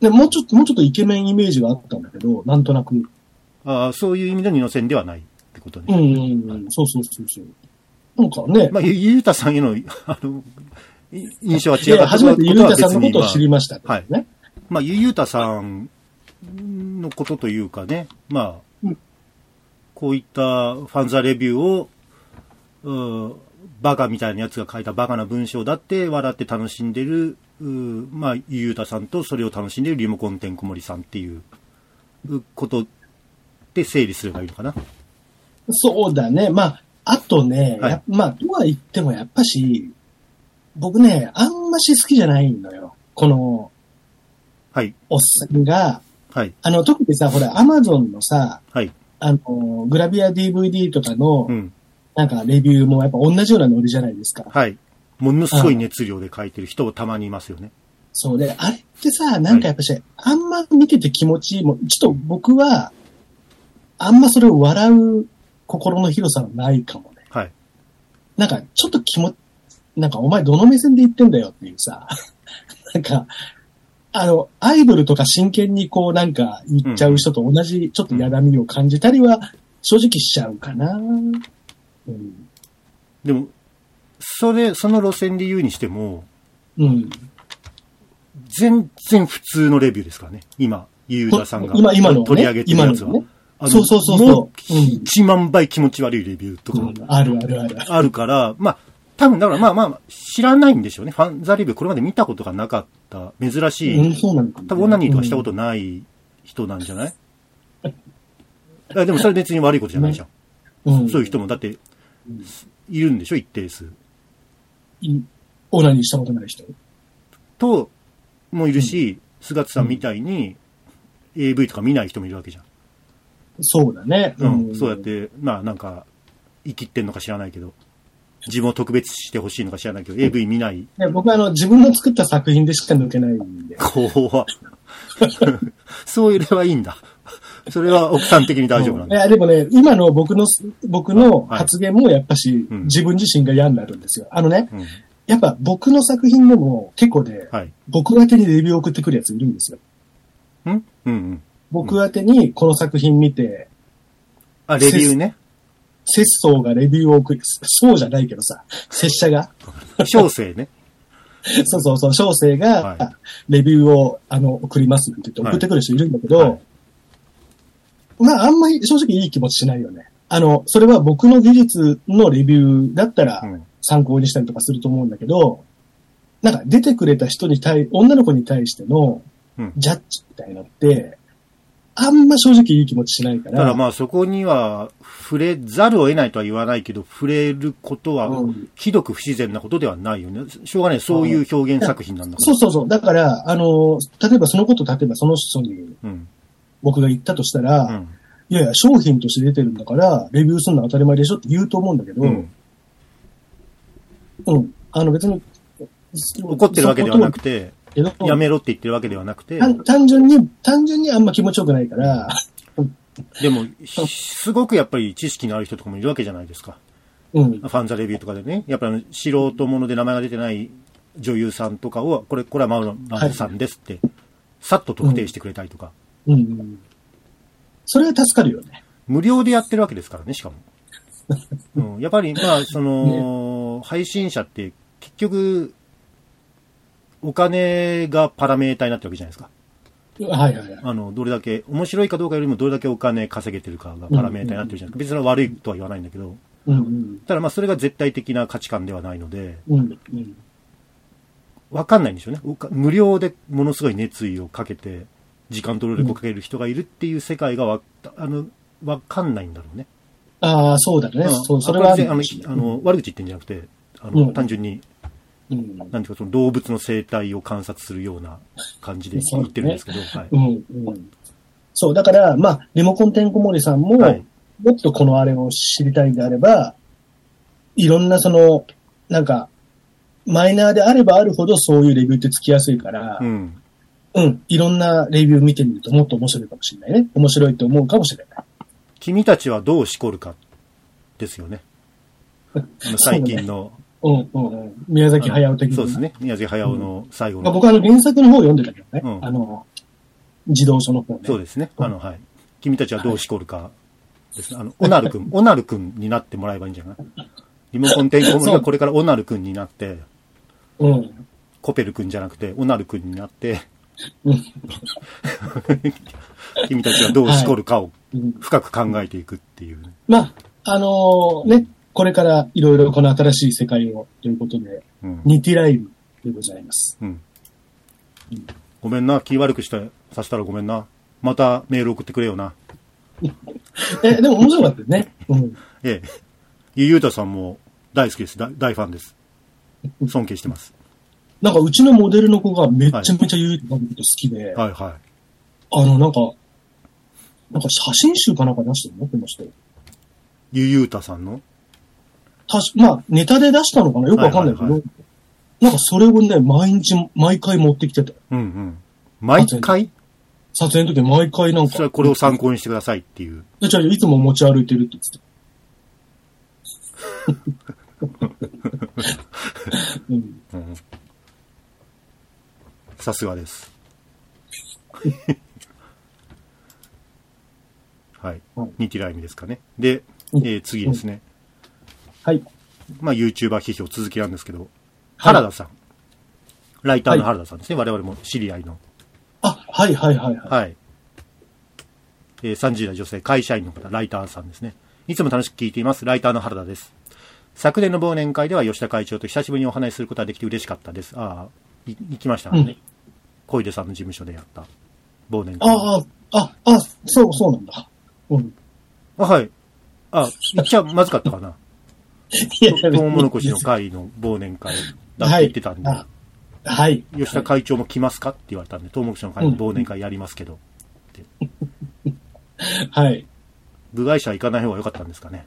もうちょっとイケメンイメージがあったんだけど、なんとなく。 そういう意味で2の線ではないってことね。 そう。なんかね。 まあ、ゆうたさんへの、印象は違うか初めてゆうたさんのことを知りましたけどね。はい。 まあ、ゆうたさんのことというかね、まあ、こういったファンザレビューを、バカみたいなやつが書いたバカな文章だって笑って楽しんでる、まあ、ゆうたさんとそれを楽しんでるリモコンてんこ盛りさんっていうことで整理すればいいのかな。 そうだね。まあ、あとね、まあ、とは言ってもやっぱし、僕ね、あんまし好きじゃないのよ。この、おっさんが、特にさ、ほら、アマゾンのさ、グラビア DVD とかの、なんかレビューもやっぱ同じようなノリじゃないですか。 ものすごい熱量で書いてる人たまにいますよね。 そうで、あれってさ、なんかやっぱし、あんま見てて気持ちいいもん。ちょっと僕は、あんまそれを笑う心の広さはないかもね。なんか、ちょっとなんかお前どの目線で言ってんだよっていうさ、なんか、アイドルとか真剣にこうなんか言っちゃう人と同じちょっとやだみを感じたりは正直しちゃうかな。 でも、その路線で言うにしても、全然普通のレビューですからね。今、ゆうたさんが取り上げてるやつは。 そう。 もう1万倍気持ち悪いレビューとかもあるから、まあ、多分だからまあ知らないんでしょうね。ファンザレビューこれまで見たことがなかった珍しい、多分オナニーとかしたことない人なんじゃない？でもそれ別に悪いことじゃないじゃん。そういう人もだっているんでしょ、一定数。 オナニーしたことない人ともいるし、菅津さんみたいに AV とか見ない人もいるわけじゃん。 そうだね。 そうやってまあなんか生きってんのか知らないけど。自分を特別してほしいのか知らないけど、AV 見ない。 僕は自分の作った作品でしか抜けないんで。 怖っ。そういう例はいいんだ。 それは奥さん的に大丈夫なんです。いや、でもね、今の僕の発言もやっぱし、自分自身が嫌になるんですよ。やっぱ僕の作品でも結構ね、僕宛てにレビューを送ってくるやついるんですよ。僕宛てにこの作品見て、 レビューね。 拙僧がレビューを送る。そうじゃないけどさ、拙者が。 小生ね。 そう、小生が、レビューを、送りますって言って送ってくる人いるんだけど、まあ、あんまり正直いい気持ちしないよね。それは僕の技術のレビューだったら、参考にしたりとかすると思うんだけど、なんか出てくれた人に女の子に対しての、ジャッジみたいなのって、あんま正直いい気持ちしないから。 だからまあそこには触れざるを得ないとは言わないけど、触れることはひどく不自然なことではないよね。しょうがない。そういう表現作品なんだから。 そう。だから、例えばその人に、僕が言ったとしたら、いやいや、商品として出てるんだから、レビューするのは当たり前でしょって言うと思うんだけど、別に、 怒ってるわけではなくて、やめろって言ってるわけではなくて。 単純にあんま気持ちよくないから。 でも、すごくやっぱり知識のある人とかもいるわけじゃないですか。ファンザレビューとかでね。やっぱり素人もので名前が出てない女優さんとかを、これはマウナさんですって、さっと特定してくれたりとか。 それは助かるよね。 無料でやってるわけですからね、しかも。やっぱり、まあ、配信者って結局、お金がパラメータになってるわけじゃないですか。どれだけ、面白いかどうかよりもどれだけお金稼げてるかがパラメータになってるじゃないですか。別に悪いとは言わないんだけど。ただまあそれが絶対的な価値観ではないので、わかんないんでしょうね。無料でものすごい熱意をかけて、時間と労力をかける人がいるっていう世界がわかんないんだろうね。 ああ、そうだね。それは悪口言ってんじゃなくて、単純に、なんていうかその動物の生態を観察するような感じで言ってるんですけど。 そう、だから、まあ、リモコンてんこ盛りさんも、もっとこのあれを知りたいんであれば、いろんななんか、マイナーであればあるほどそういうレビューってつきやすいから、いろんなレビュー見てみるともっと面白いかもしれないね。面白いと思うかもしれない。 君たちはどうしこるかですよね。最近の。 宮崎駿的な。 そうですね。宮崎駿の最後の。 僕は原作の方読んでたけどね。児童書の方ね。 そうですね。君たちはどうしこるかですね。オナル君になってもらえばいいんじゃない？リモコンてんこ盛りがこれからオナル君になって、コペル君じゃなくてオナル君になって、君たちはどうしこるかを深く考えていくっていう。 まあ、これからいろいろこの新しい世界をということで、ニティライブでございます。 ごめんな、気悪くさせたらごめんな。またメール送ってくれよな。 でも面白かったよね。 ゆうたさんも大好きです。大ファンです。尊敬してます。 なんかうちのモデルの子がめちゃめちゃゆうたさんのこと好きで、なんか写真集かなんか出してるのこの人。 ゆうたさんのまあ、ネタで出したのかなよくわかんないけど、なんかそれをね、毎回持ってきてた。 毎回撮影の時毎回なんか。 それはこれを参考にしてくださいっていう。 いつも持ち歩いてるって言ってた。さすがです。ニティライミですかね。で、次ですね。まあ、YouTuber 批評続きなんですけど、原田さん。ライターの原田さんですね。我々も知り合いの。 はい。 30代女性、会社員の方、ライターさんですね。いつも楽しく聞いています。ライターの原田です。昨年の忘年会では吉田会長と久しぶりにお話しすることができて嬉しかったです。行きましたね。小出さんの事務所でやった忘年会。 そうなんだ。 はい。言っちゃまずかったかな。トウモロコシの会の忘年会だって言ってたんで。吉田会長も来ますかって言われたんで、トウモロコシの会の忘年会やりますけど。部外者は行かない方が良かったんですかね。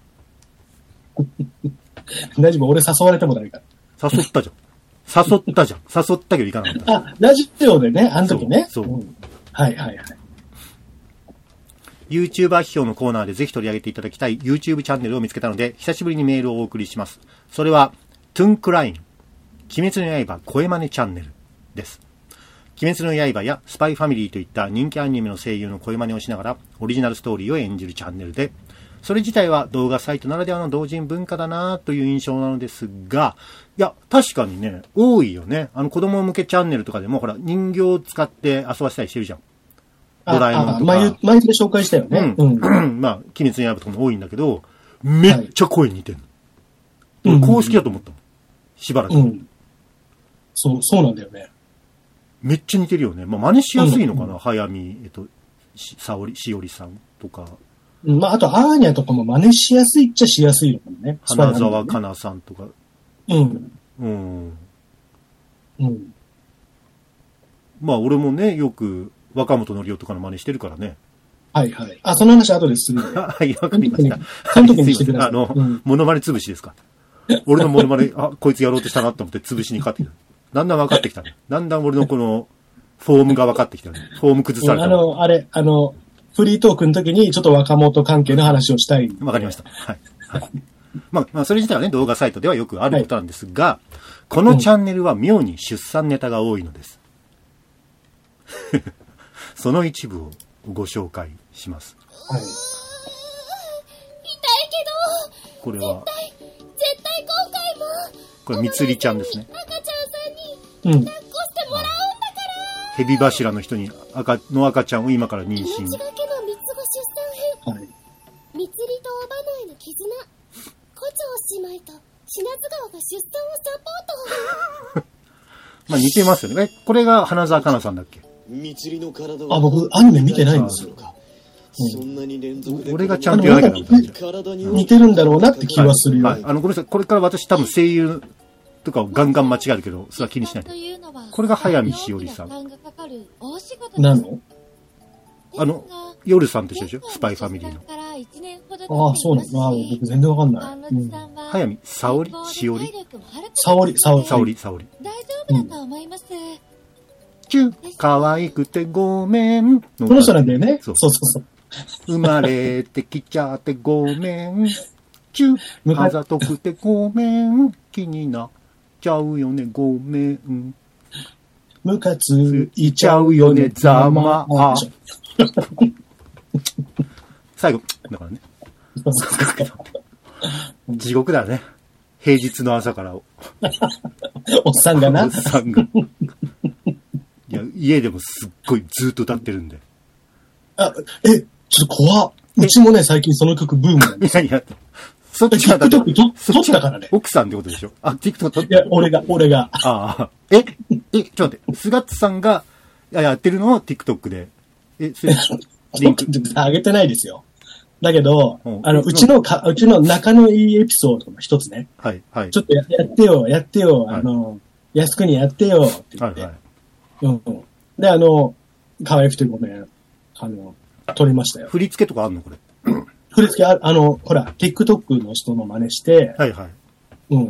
大丈夫、俺誘われてもないから。 誘ったじゃん。誘ったけど行かなかった。 ラジオでね、あの時ね。 YouTuber 批評のコーナーでぜひ取り上げていただきたい YouTube チャンネルを見つけたので、久しぶりにメールをお送りします。それは、トゥンクライン、鬼滅の刃声真似チャンネルです。鬼滅の刃やスパイファミリーといった人気アニメの声優の声真似をしながらオリジナルストーリーを演じるチャンネルで、それ自体は動画サイトならではの同人文化だなという印象なのですが、いや、確かにね、多いよね。子供向けチャンネルとかでも、ほら、人形を使って遊ばせたりしてるじゃん。ドラえもんとか。 前で紹介したよね。 まあ、鬼滅の刃とかも多いんだけど、めっちゃ声似てるの。公式だと思ったの。しばらく。 そうなんだよね。 めっちゃ似てるよね。まあ、真似しやすいのかな、早見、しおりさんとか。 まあ、あと、アーニャとかも真似しやすいっちゃしやすいのかもね。 花澤香菜さんとか。まあ、俺もね、よく、若本のりおとかの真似してるからね。 はいはい。その話後でするので。 はい、わかりました。 その時にしてください。 モノマネ潰しですか。俺のモノマネ、こいつやろうとしたなと思って潰しにかかってきた。だんだん分かってきたね。だんだん俺のこの、フォームが分かってきたね。フォーム崩された。 フリートークの時にちょっと若者関係の話をしたい。 わかりました。はい。はい。まあ、それ自体はね、動画サイトではよくあることなんですが、このチャンネルは妙に出産ネタが多いのです。その一部をご紹介します。 はい。痛いけど、これは、 絶対今回も、 これ、みつりちゃんですね。 赤ちゃんさんに、抱っこしてもらうんだから。 蛇柱の人に赤ちゃんを今から妊娠。 命がけの三つ子出産編。 はい。 みつりとおばのへの絆。胡蝶姉妹と品津川が出産をサポート。 まあ似てますよね。これが花澤香菜さんだっけ？ 僕、アニメ見てないんですよ。 俺がちゃんと言わなきゃダメだ。 似てるんだろうなって気はするよ。 はい。ごめんなさい。これから私多分声優とかをガンガン間違えるけど、それは気にしない。これが早見しおりさん。 なの？ 夜さんと一緒でしょ？スパイファミリーの。 そうなんだ。僕全然わかんない。 早見沙織しおり沙織。 大丈夫だと思います。 可愛くてごめん。この人なんだよね。そう。 生まれてきちゃってごめん。あざとくてごめん。気になっちゃうよね、ごめん。 ムカついちゃうよね、ざまあ。 最後、だからね。地獄だね。平日の朝から。 おっさんがな。 おっさんが。いや、家でもすっごいずっと歌ってるんで。 ちょっと怖っ。うちもね、最近その曲ブームなんです。 いや、そっちがだって、 撮ったからね。 奥さんってことでしょ？TikTok 撮った。 いや、俺が。 ちょっと待って、菅津さんがやってるのを TikTok で。それ、 リンク。上げてないですよ。だけど、うちの仲のいいエピソードの一つね。 はい、はい。 ちょっとやってよ、安くにやってよ、って言って。はい、はい。で、可愛くてごめん。撮りましたよ。 振り付けとかあんのこれ。 振り付け、ほら、TikTok の人の真似して、 はいはい。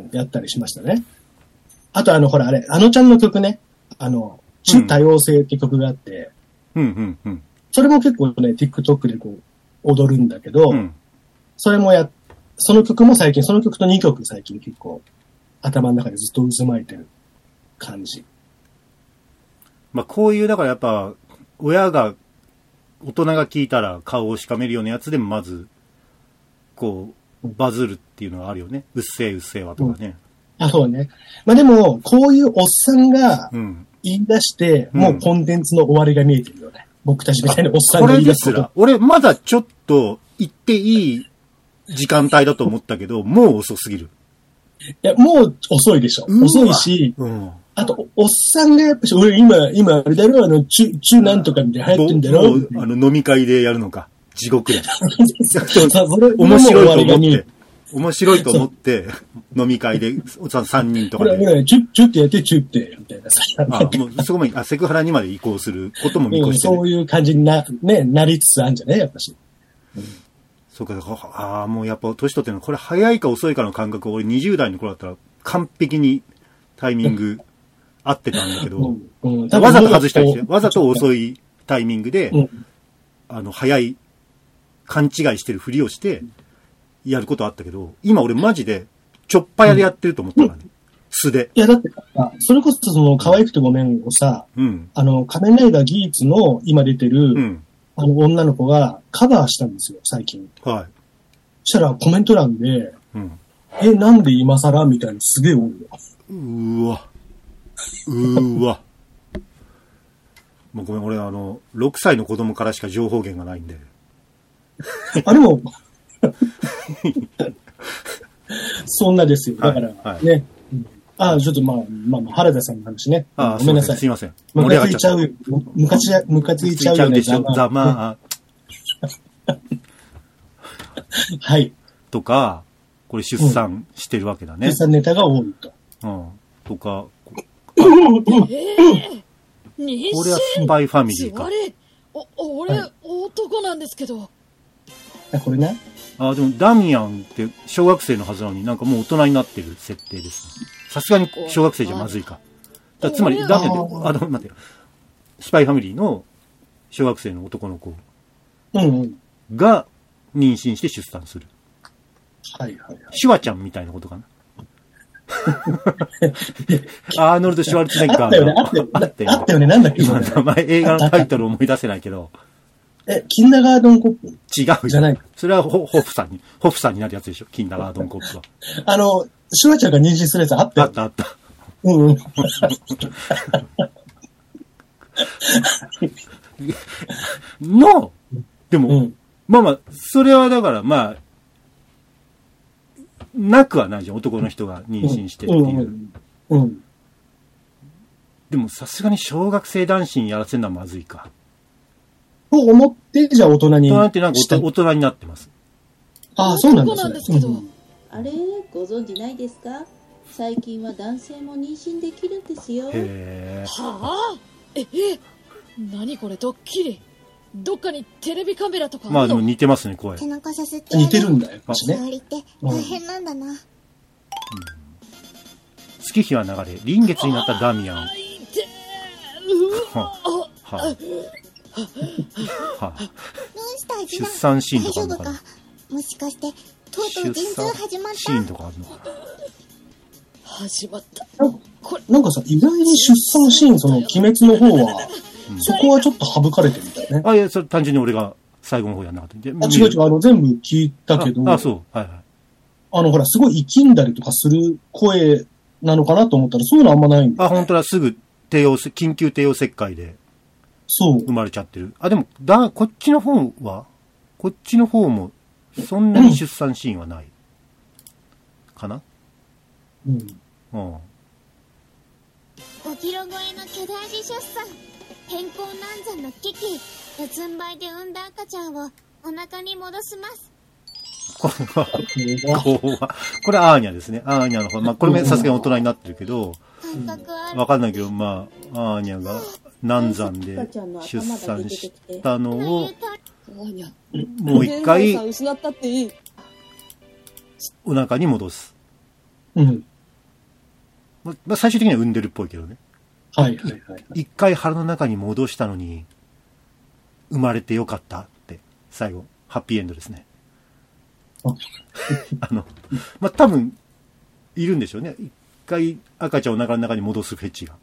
やったりしましたね。あとほら、ちゃんの曲ね、中多様性って曲があって、それも結構ね、TikTok で踊るんだけど、その曲も最近、その曲と2曲最近結構、頭の中でずっと渦巻いてる感じ。 まあ、こういう、だからやっぱ、大人が聞いたら顔をしかめるようなやつでもまず、バズるっていうのがあるよね。うっせぇわとかね。 そうね。まあでも、こういうおっさんが言い出して、もうコンテンツの終わりが見えてるよね。僕たちみたいなおっさんが言い出すこと。 俺まだちょっと行っていい時間帯だと思ったけど、もう遅すぎる。 いや、もう遅いでしょ。遅いし、あと、おっさんがやっぱし、俺今、あれだろ、中なんとかみたいな流行ってんだろ。 飲み会でやるのか。地獄で。面白いと思って、飲み会で、おっさん3人とかで。 これ、チュってやって、チュって、みたいなさ。 もうそこまで、セクハラにまで移行することも見越して、 そういう感じになりつつあるんじゃねやっぱし。 そうか、もうやっぱ年取ってるの、これ早いか遅いかの感覚、俺20代の頃だったら完璧にタイミング合ってたんだけど、わざと外したりして、わざと遅いタイミングで、早い勘違いしてるふりをして、やることあったけど、今俺マジで、ちょっぱやでやってると思ったからね。素で。 いや、だってそれこそその、可愛くてごめんをさ、 うん。 仮面ライダーギーツの今出てる、 うん。 女の子がカバーしたんですよ、最近。 はい。 そしたらコメント欄で、 うん。 なんで今更みたいなすげえ多いよ。 うーわ。もうごめん、俺6歳の子供からしか情報源がないんで。 あれも、そんなですよ。だから、 はい、 ね。ちょっとまあ、原田さんの話ね。ごめんなさい。 すいません。 ムカついちゃう。ムカついちゃうよね。 でしょ、ざまあ。はい。 とか、これ出産してるわけだね。 出産ネタが多いと。 うん。とか、 妊娠？ これはスパイファミリーか。 俺、男なんですけど。 これね。 でもダミアンって小学生のはずなのになんかもう大人になってる設定ですね。さすがに小学生じゃまずいか。つまりダミアンって、待ってよ。スパイファミリーの小学生の男の子が妊娠して出産する。 はいはいはい。 シュワちゃんみたいなことかな。アーノルド・シュワルツェネッガーの。 あったよね。なんだっけ今名前映画のタイトル思い出せないけど。 キンダーガードンコップ？ 違う。じゃない。それはホフさんになるやつでしょ。キンダーガードンコップは。 シュワちゃんが妊娠するやつあったよ。 あった。 うん。 でも、まあ、それはだからなくはないじゃん。男の人が妊娠してっていう。でもさすがに小学生男子にやらせるのはまずいか。 と思って、じゃあ大人に。 大人ってなんか大人になってます。 そうなんですね。 あれ、ご存知ないですか？最近は男性も妊娠できるんですよ。 へー。はぁ？何これドッキリ？どっかにテレビカメラとかあるの？ まあでも似てますね、声。 背中させて似てるんだよ。 周りって大変なんだな。 月日は流れ、臨月になったダミアン。 どうしたい？ 出産シーンとかあるのかな？ もしかしてとうとう陣痛始まった？ シーンとかあるのかな？ 始まった。 なんかさ、意外に出産シーン、その鬼滅の方は、そこはちょっと省かれてるみたいね。 いや、それ単純に俺が最後の方やんなかった。 違う、全部聞いたけど。 そう。はいはい。 ほら、すごい生きんだりとかする声なのかなと思ったら、そういうのあんまないんだよね。 本当だ、すぐ緊急帝王切開で。 そう。 生まれちゃってる。でも、こっちの方も、そんなに出産シーンはない。かな？ 5キロ超えの巨大児出産、健康難産の危機、四つん這いで産んだ赤ちゃんをお腹に戻します。 これアーニャですね。アーニャの方、これさすがに大人になってるけど、わかんないけど、アーニャが難産で出産したのを、もう一回、お腹に戻す。最終的には産んでるっぽいけどね。一回腹の中に戻したのに、生まれてよかったって、最後、ハッピーエンドですね。多分、いるんでしょうね。一回赤ちゃんをお腹の中に戻すフェチが。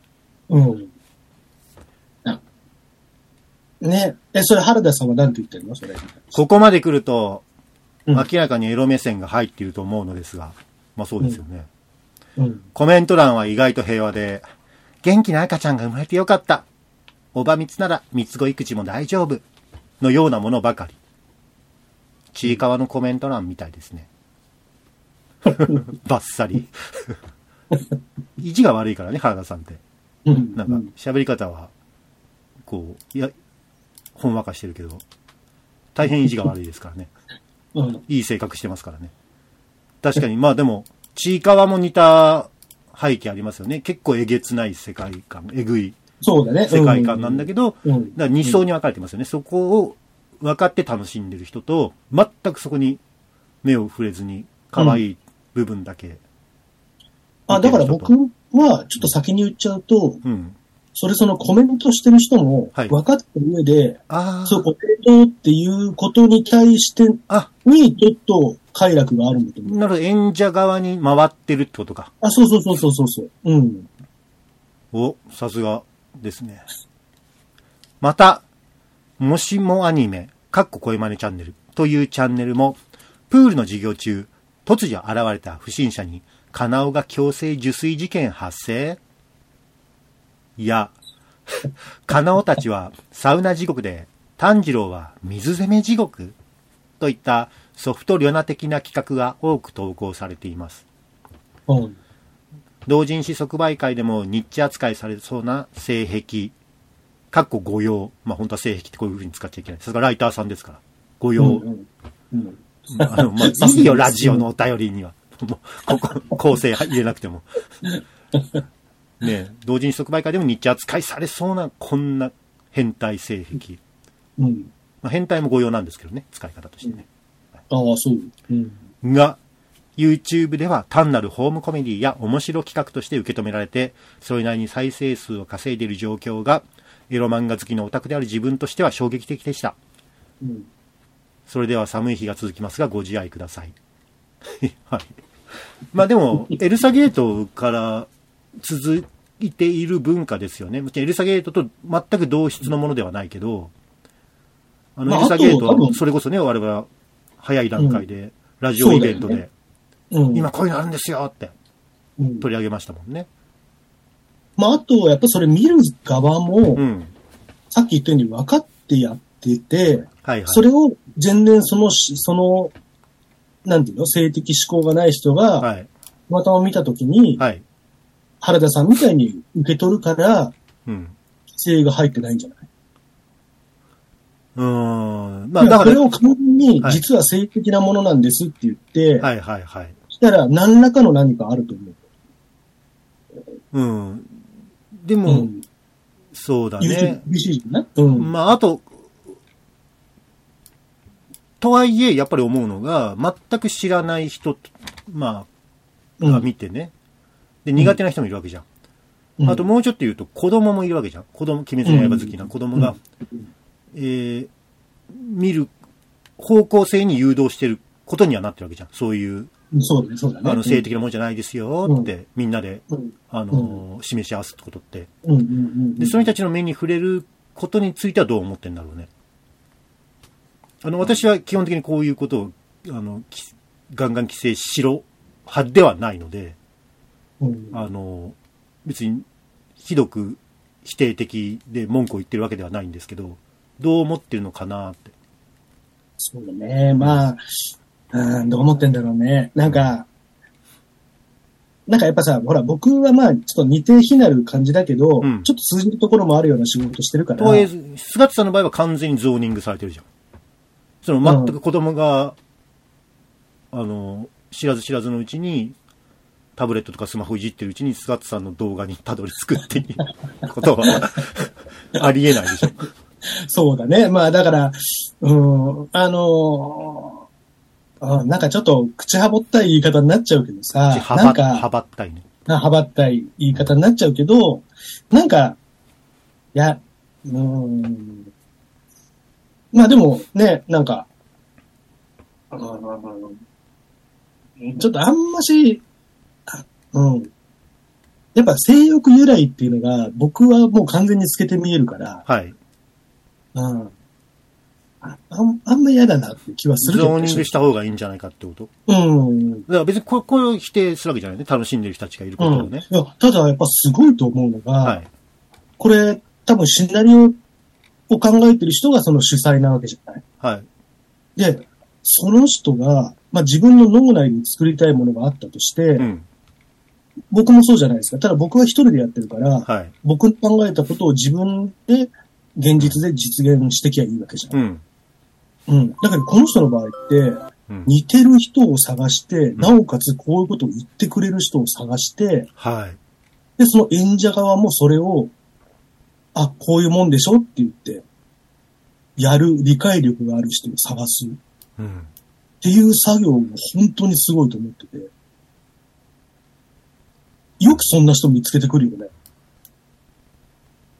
ね。それ原田さんは何て言ってるの？それ。 ここまで来ると、明らかにエロ目線が入っていると思うのですが、そうですよね。コメント欄は意外と平和で、元気な赤ちゃんが生まれてよかった。おばみつなら三つ子育児も大丈夫。のようなものばかり。ちいかわのコメント欄みたいですね。バッサリ。意地が悪いからね、原田さんって。なんか、喋り方は、ほんわかしてるけど、大変意地が悪いですからね。いい性格してますからね。確かに、でも、ちいかわも似た背景ありますよね。結構えげつない世界観、えぐい世界観なんだけど、だから二層に分かれてますよね。そこを分かって楽しんでる人と、全くそこに目を触れずに、可愛い部分だけ。 だから僕は、ちょっと先に言っちゃうと、 そのコメントしてる人も、分かった上で、そう、コメントっていうことに対して、に、ちょっと快楽があるんだと思う。 なるほど、演者側に回ってるってことか。 そう。うん。 お、さすがですね。また、もしもアニメ、声真似チャンネルというチャンネルも、プールの授業中、突如現れた不審者に、カナオが強制受水事件発生？いや、カナオたちはサウナ地獄で、炭治郎は水攻め地獄といったソフトリョナ的な企画が多く投稿されています。同人誌即売会でもニッチ扱いされそうな性癖、誤用。本当は性癖ってこういう風に使っちゃいけない。さすがライターさんですから。誤用。いいよ、ラジオのお便りには。もうここ、構成入れなくても。ね、同人誌即売会でもニッチ扱いされそうな、こんな変態性癖。変態も誤用なんですけどね、使い方としてね。 そう。 が、YouTube では単なるホームコメディや面白企画として受け止められて、それなりに再生数を稼いでいる状況が、エロ漫画好きのオタクである自分としては衝撃的でした。それでは寒い日が続きますが、ご自愛ください。はい。でも、エルサゲートから続いている文化ですよね。エルサゲートと全く同質のものではないけど、エルサゲートは、それこそね、我々は早い段階で、ラジオイベントで、今こういうのあるんですよって、取り上げましたもんね。 あと、やっぱそれ見る側も、さっき言ったように分かってやってて、それを全然その、なんていうの、性的思考がない人が、またを見たときに、原田さんみたいに受け取るから、性が入ってないんじゃない？だから。それを完全に、実は性的なものなんですって言って、したら何らかの何かあると思う。でも、そうだね。 厳しいね。 あと、とはいえ、やっぱり思うのが、全く知らない人、が見てね。で、苦手な人もいるわけじゃん。あともうちょっと言うと、子供もいるわけじゃん。鬼滅の刃好きな子供が、見る方向性に誘導してることにはなってるわけじゃん。そういう、 そうだね。 性的なものじゃないですよって、みんなで、示し合わすってことって。で、その人たちの目に触れることについてはどう思ってんだろうね。私は基本的にこういうことを、ガンガン規制しろ派ではないので、別にひどく否定的で文句を言ってるわけではないんですけど、どう思ってるのかなって。 そうだね。どう思ってんだろうね。なんかやっぱさ、ほら、僕はちょっと似て非なる感じだけど、ちょっと通じるところもあるような仕事してるから。 とりあえず、菅田さんの場合は完全にゾーニングされてるじゃん。全く子供が、知らず知らずのうちに、タブレットとかスマホいじってるうちに、菅田さんの動画にたどり着くっていうことは、ありえないでしょ。 そうだね。だから、なんかちょっと口はぼったい言い方になっちゃうけどさ、 はばったいね。 はばったい言い方になっちゃうけど、でもね、ちょっとあんまし、やっぱ性欲由来っていうのが僕はもう完全に透けて見えるから、あんま嫌だなって気はするけど。 ゾーニングした方がいいんじゃないかってこと？だから別にこれを否定するわけじゃないね。楽しんでる人たちがいることをね。 ただやっぱすごいと思うのが、これ多分シナリオを考えてる人がその主催なわけじゃない？で、その人が、自分の脳内に作りたいものがあったとして、僕もそうじゃないですか。ただ僕は一人でやってるから、僕の考えたことを自分で現実で実現してきゃいいわけじゃん。だからこの人の場合って、似てる人を探して、なおかつこういうことを言ってくれる人を探して、で、その演者側もそれを、こういうもんでしょって言って、やる理解力がある人を探す。っていう作業も本当にすごいと思ってて、よくそんな人見つけてくるよね。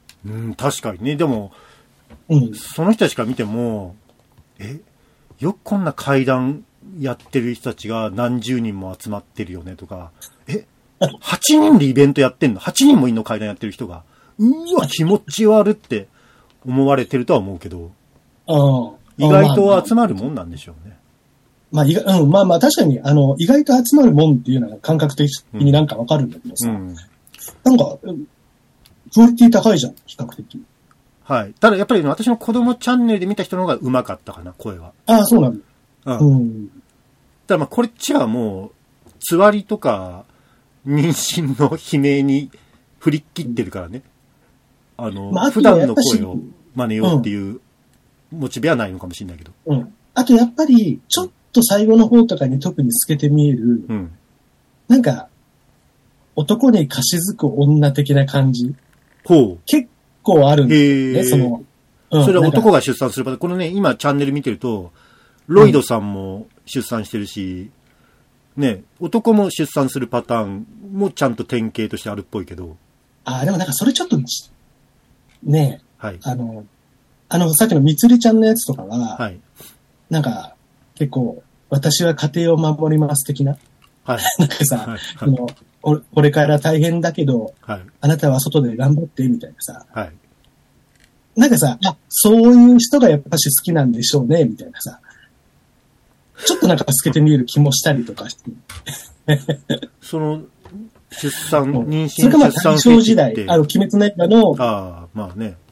確かにね。でも、その人たちから見ても、よくこんな会談やってる人たちが何十人も集まってるよねとか、8人でイベントやってんの ?8 人もいんの会談やってる人が。うわ、気持ち悪って思われてるとは思うけど、意外と集まるもんなんでしょうね。 まあ確かに、意外と集まるもんっていうのが感覚的になんかわかるんだけどさ、なんか、クオリティ高いじゃん、比較的。 はい。ただやっぱり私の子供チャンネルで見た人の方が上手かったかな、声は。 ああ、そうなんだ。 ただまあこれっちはもう、つわりとか、妊娠の悲鳴に振り切ってるからね。普段の声を真似ようっていうモチベはないのかもしれないけど。 あとやっぱり、ちょっと最後の方とかに特に透けて見える、なんか、男にかしずく女的な感じ。結構あるんですね、 それは男が出産するパターン。このね、今チャンネル見てると、ロイドさんも出産してるし、ね、男も出産するパターンもちゃんと典型としてあるっぽいけど。 でもなんかそれちょっと、ね、 はい。 さっきのみつりちゃんのやつとかは、 はい。 なんか、結構、私は家庭を守ります的な。 はい。 なんかさ、これから大変だけど、あなたは外で頑張ってみたいなさ、なんかさ、そういう人がやっぱし好きなんでしょうねみたいなさ、ちょっとなんか透けて見える気もしたりとかして。 その出産、妊娠、 それかまあ大正時代、鬼滅の刃の、 まあね、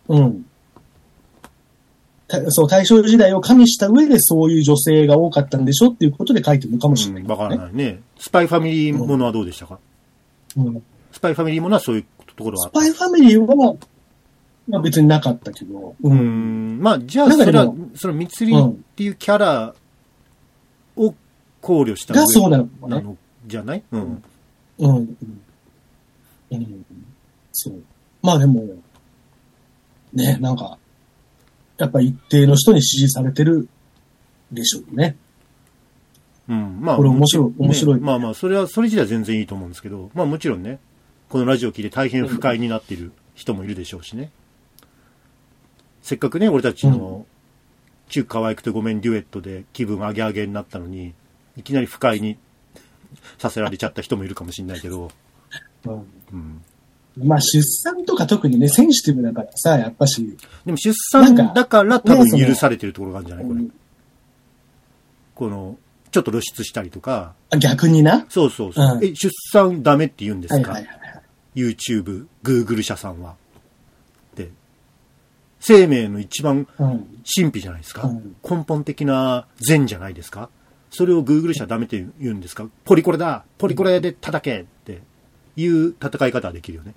そう、大正時代を加味した上でそういう女性が多かったんでしょっていうことで書いてるのかもしれない、 わからないね。スパイファミリーものはどうでしたか？スパイファミリーものはそういうところはあった。 スパイファミリーは、まあ別になかったけど。 まあじゃあそれは、そのみつりっていうキャラを考慮した上がそうなのじゃない？ そう。まあでも、ね、なんか、やっぱ一定の人に支持されてるでしょうね。 まあ、 これ面白い。 まあまあ、それ自体は全然いいと思うんですけど、まあもちろんね、このラジオを聞いて大変不快になっている人もいるでしょうしね。せっかくね、俺たちの、中可愛くてごめんデュエットで気分上げ上げになったのに、いきなり不快にさせられちゃった人もいるかもしれないけど。 まあ出産とか特にね、センシティブだからさ、やっぱし。 でも出産だから多分許されてるところがあるんじゃないこれ。この、ちょっと露出したりとか。 逆にな。 そう。出産ダメって言うんですか？ YouTube、Google 社さんは。で、生命の一番神秘じゃないですか？根本的な善じゃないですか？それを Google 社ダメって言うんですか？ポリコレだ！ポリコレで叩けっていう戦い方はできるよね。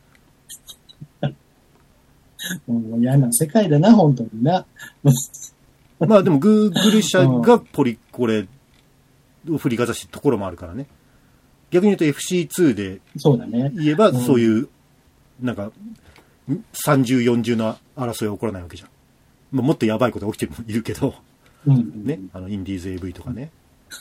もう嫌な世界だな、本当にな。 まあでも Google 社がポリコレを振りかざしてるところもあるからね。逆に言うと FC2 で言えばそういう、なんか、30、40の争いは起こらないわけじゃん。まあ、もっとやばいことが起きてるもいるけど、ね、インディーズ AV とかね。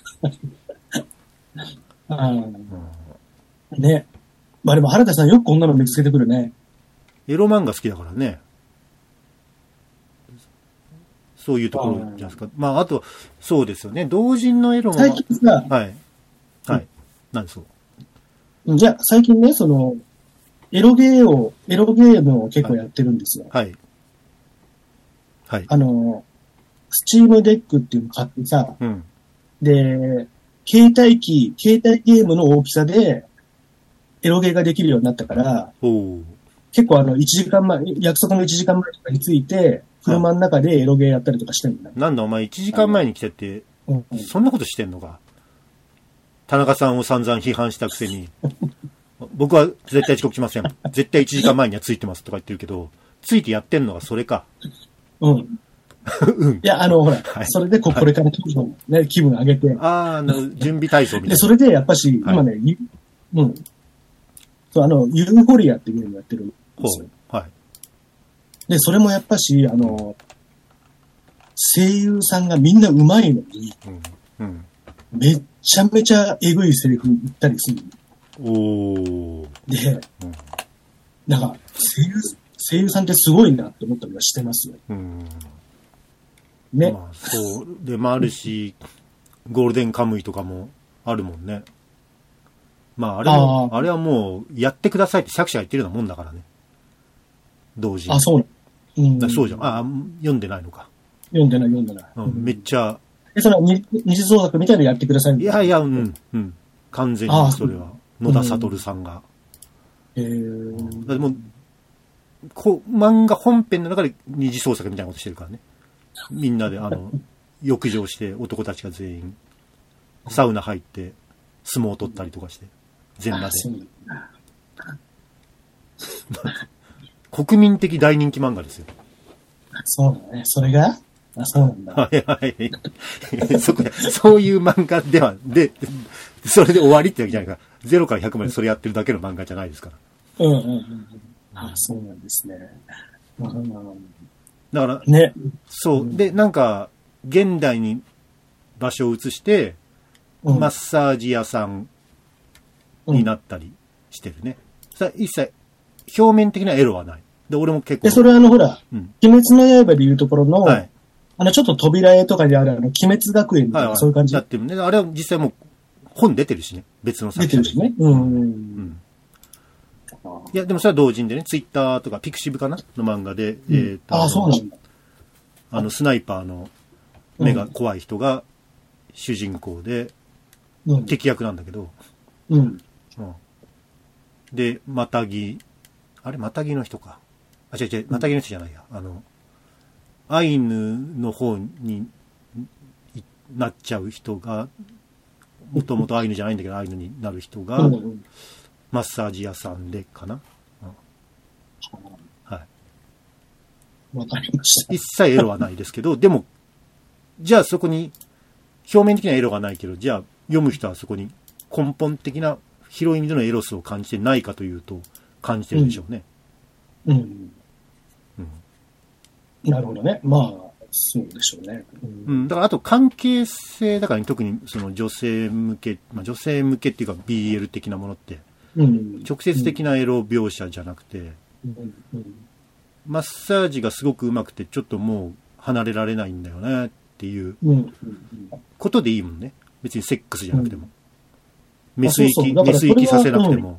ね。まあでも原田さんよくこんなの見つけてくるね。 エロ漫画好きだからね。そういうところじゃないですか。まああと、そうですよね。同人のエロも。 最近さ、 はい。何ですか？ じゃあ最近ね、エロゲームを結構やってるんですよ。 はい。 スチームデックっていうの買ってさ、で、携帯ゲームの大きさで、エロゲーができるようになったから、結構1時間前、約束の1時間前とかについて、車の中でエロゲーやったりとかしてるんだ。 なんだお前1時間前に来てって、そんなことしてんのか。田中さんを散々批判したくせに、僕は絶対遅刻しません。絶対1時間前にはついてますとか言ってるけど、ついてやってんのがそれか。いや、ほら、それでこれから気分上げて。 準備体操みたいな。 で、それでやっぱし、今ね、そう、ユーフォリアっていうゲームやってるんですよ。で、それもやっぱし、声優さんがみんな上手いのに、めちゃめちゃエグいセリフ言った声優さんってすごいなって思ったりはしてますよ。ね。 まあ、そう。で、あるし、ゴールデンカムイとかもあるもんね。まあ、あれはもう、やってくださいって作者が言ってるようなもんだからね。同時に。 そうなの。そうじゃん。読んでないのか。 読んでない。 めっちゃ。 それは二次創作みたいなのやってくださいみたいな。 いや、完全にそれは、野田悟さんが。でも、漫画本編の中で二次創作みたいなことしてるからね。みんなで、浴場して男たちが全員、サウナ入って、相撲を取ったりとかして、全裸で。国民的大人気漫画ですよ。 そうだね。それがそうなんだ。 そういう漫画では、それで終わりってわけじゃないから、0から100までそれやってるだけの漫画じゃないですから。 そうなんですね。 だから、 ね。 そう。で、なんか、現代に場所を移して、マッサージ屋さんになったりしてるね。一切、表面的なエロはない。で、俺も結構。 それはほら、鬼滅の刃でいうところの、ちょっと扉絵とかにある鬼滅学園みたいな、そういう感じ。 だってね、あれは実際もう本出てるしね。別の作品。 出てるしね。 いや、でもそれは同人でね、ツイッターとかピクシブかなの漫画で、 そうなんだ。 スナイパーの目が怖い人が主人公で、敵役なんだけど、で、マタギの人か。違う、マタギの人じゃないや。アイヌの方になっちゃう人が、もともとアイヌじゃないんだけど、アイヌになる人が、マッサージ屋さんでかな。はい。 わかりました。 一切エロはないですけど、でも、じゃあそこに、表面的なエロがないけど、じゃあ読む人はそこに根本的な広い意味でのエロスを感じてないかというと、感じてるでしょうね。 なるほどね。まあ、そうでしょうね。 だからあと関係性だから、ね、特にその女性向けっていうか BL 的なものって、直接的なエロ描写じゃなくて、マッサージがすごく上手くてちょっともう離れられないんだよねっていうことでいいもんね。別にセックスじゃなくても。メス行きさせなくても。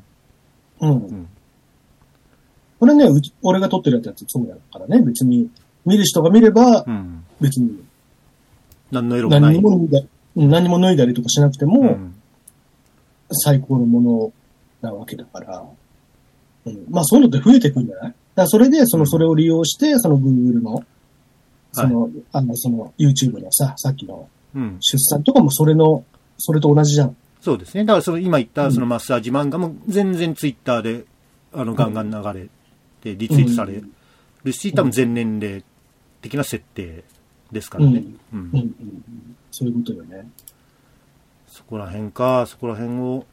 これね、俺が撮ってるやつそうだからね、別に。見る人が見れば、別に。 何のエロもない。 何も脱いだりとかしなくても、最高のものなわけだから。まあそういうのって増えてくるんじゃない？だからそれで、それを利用して、Google の、YouTube のさっきの出産とかもそれと同じじゃん。 そうですね。だから今言ったマッサージ漫画も全然ツイッターで、ガンガン流れてリツイートされるし、多分全年齢的な設定ですからね。 そういうことよね。 そこら辺を、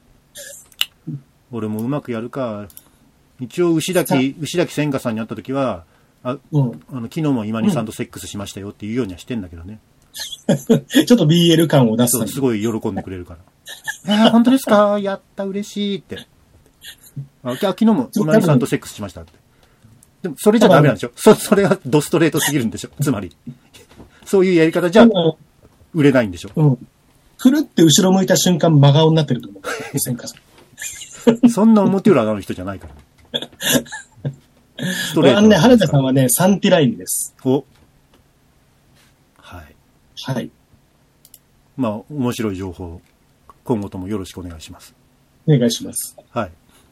俺もうまくやるか。一応、牛崎千賀さんに会った時は、昨日も今にさんとセックスしましたよっていうようにはしてんだけどね。 ちょっと BL 感を出す。 すごい喜んでくれるから。本当ですか？やった、嬉しいって。昨日も今にさんとセックスしましたって。でも、それじゃダメなんでしょ？それはドストレートすぎるんでしょ？つまり。そういうやり方じゃ、売れないんでしょ？ くるって後ろ向いた瞬間、真顔になってると思う。千賀さん。そんな表裏の人じゃないから。 ストレート。原田さんはね、サンティラインです。 はい。まあ、面白い情報、今後ともよろしくお願いします。 お願いします。 はい。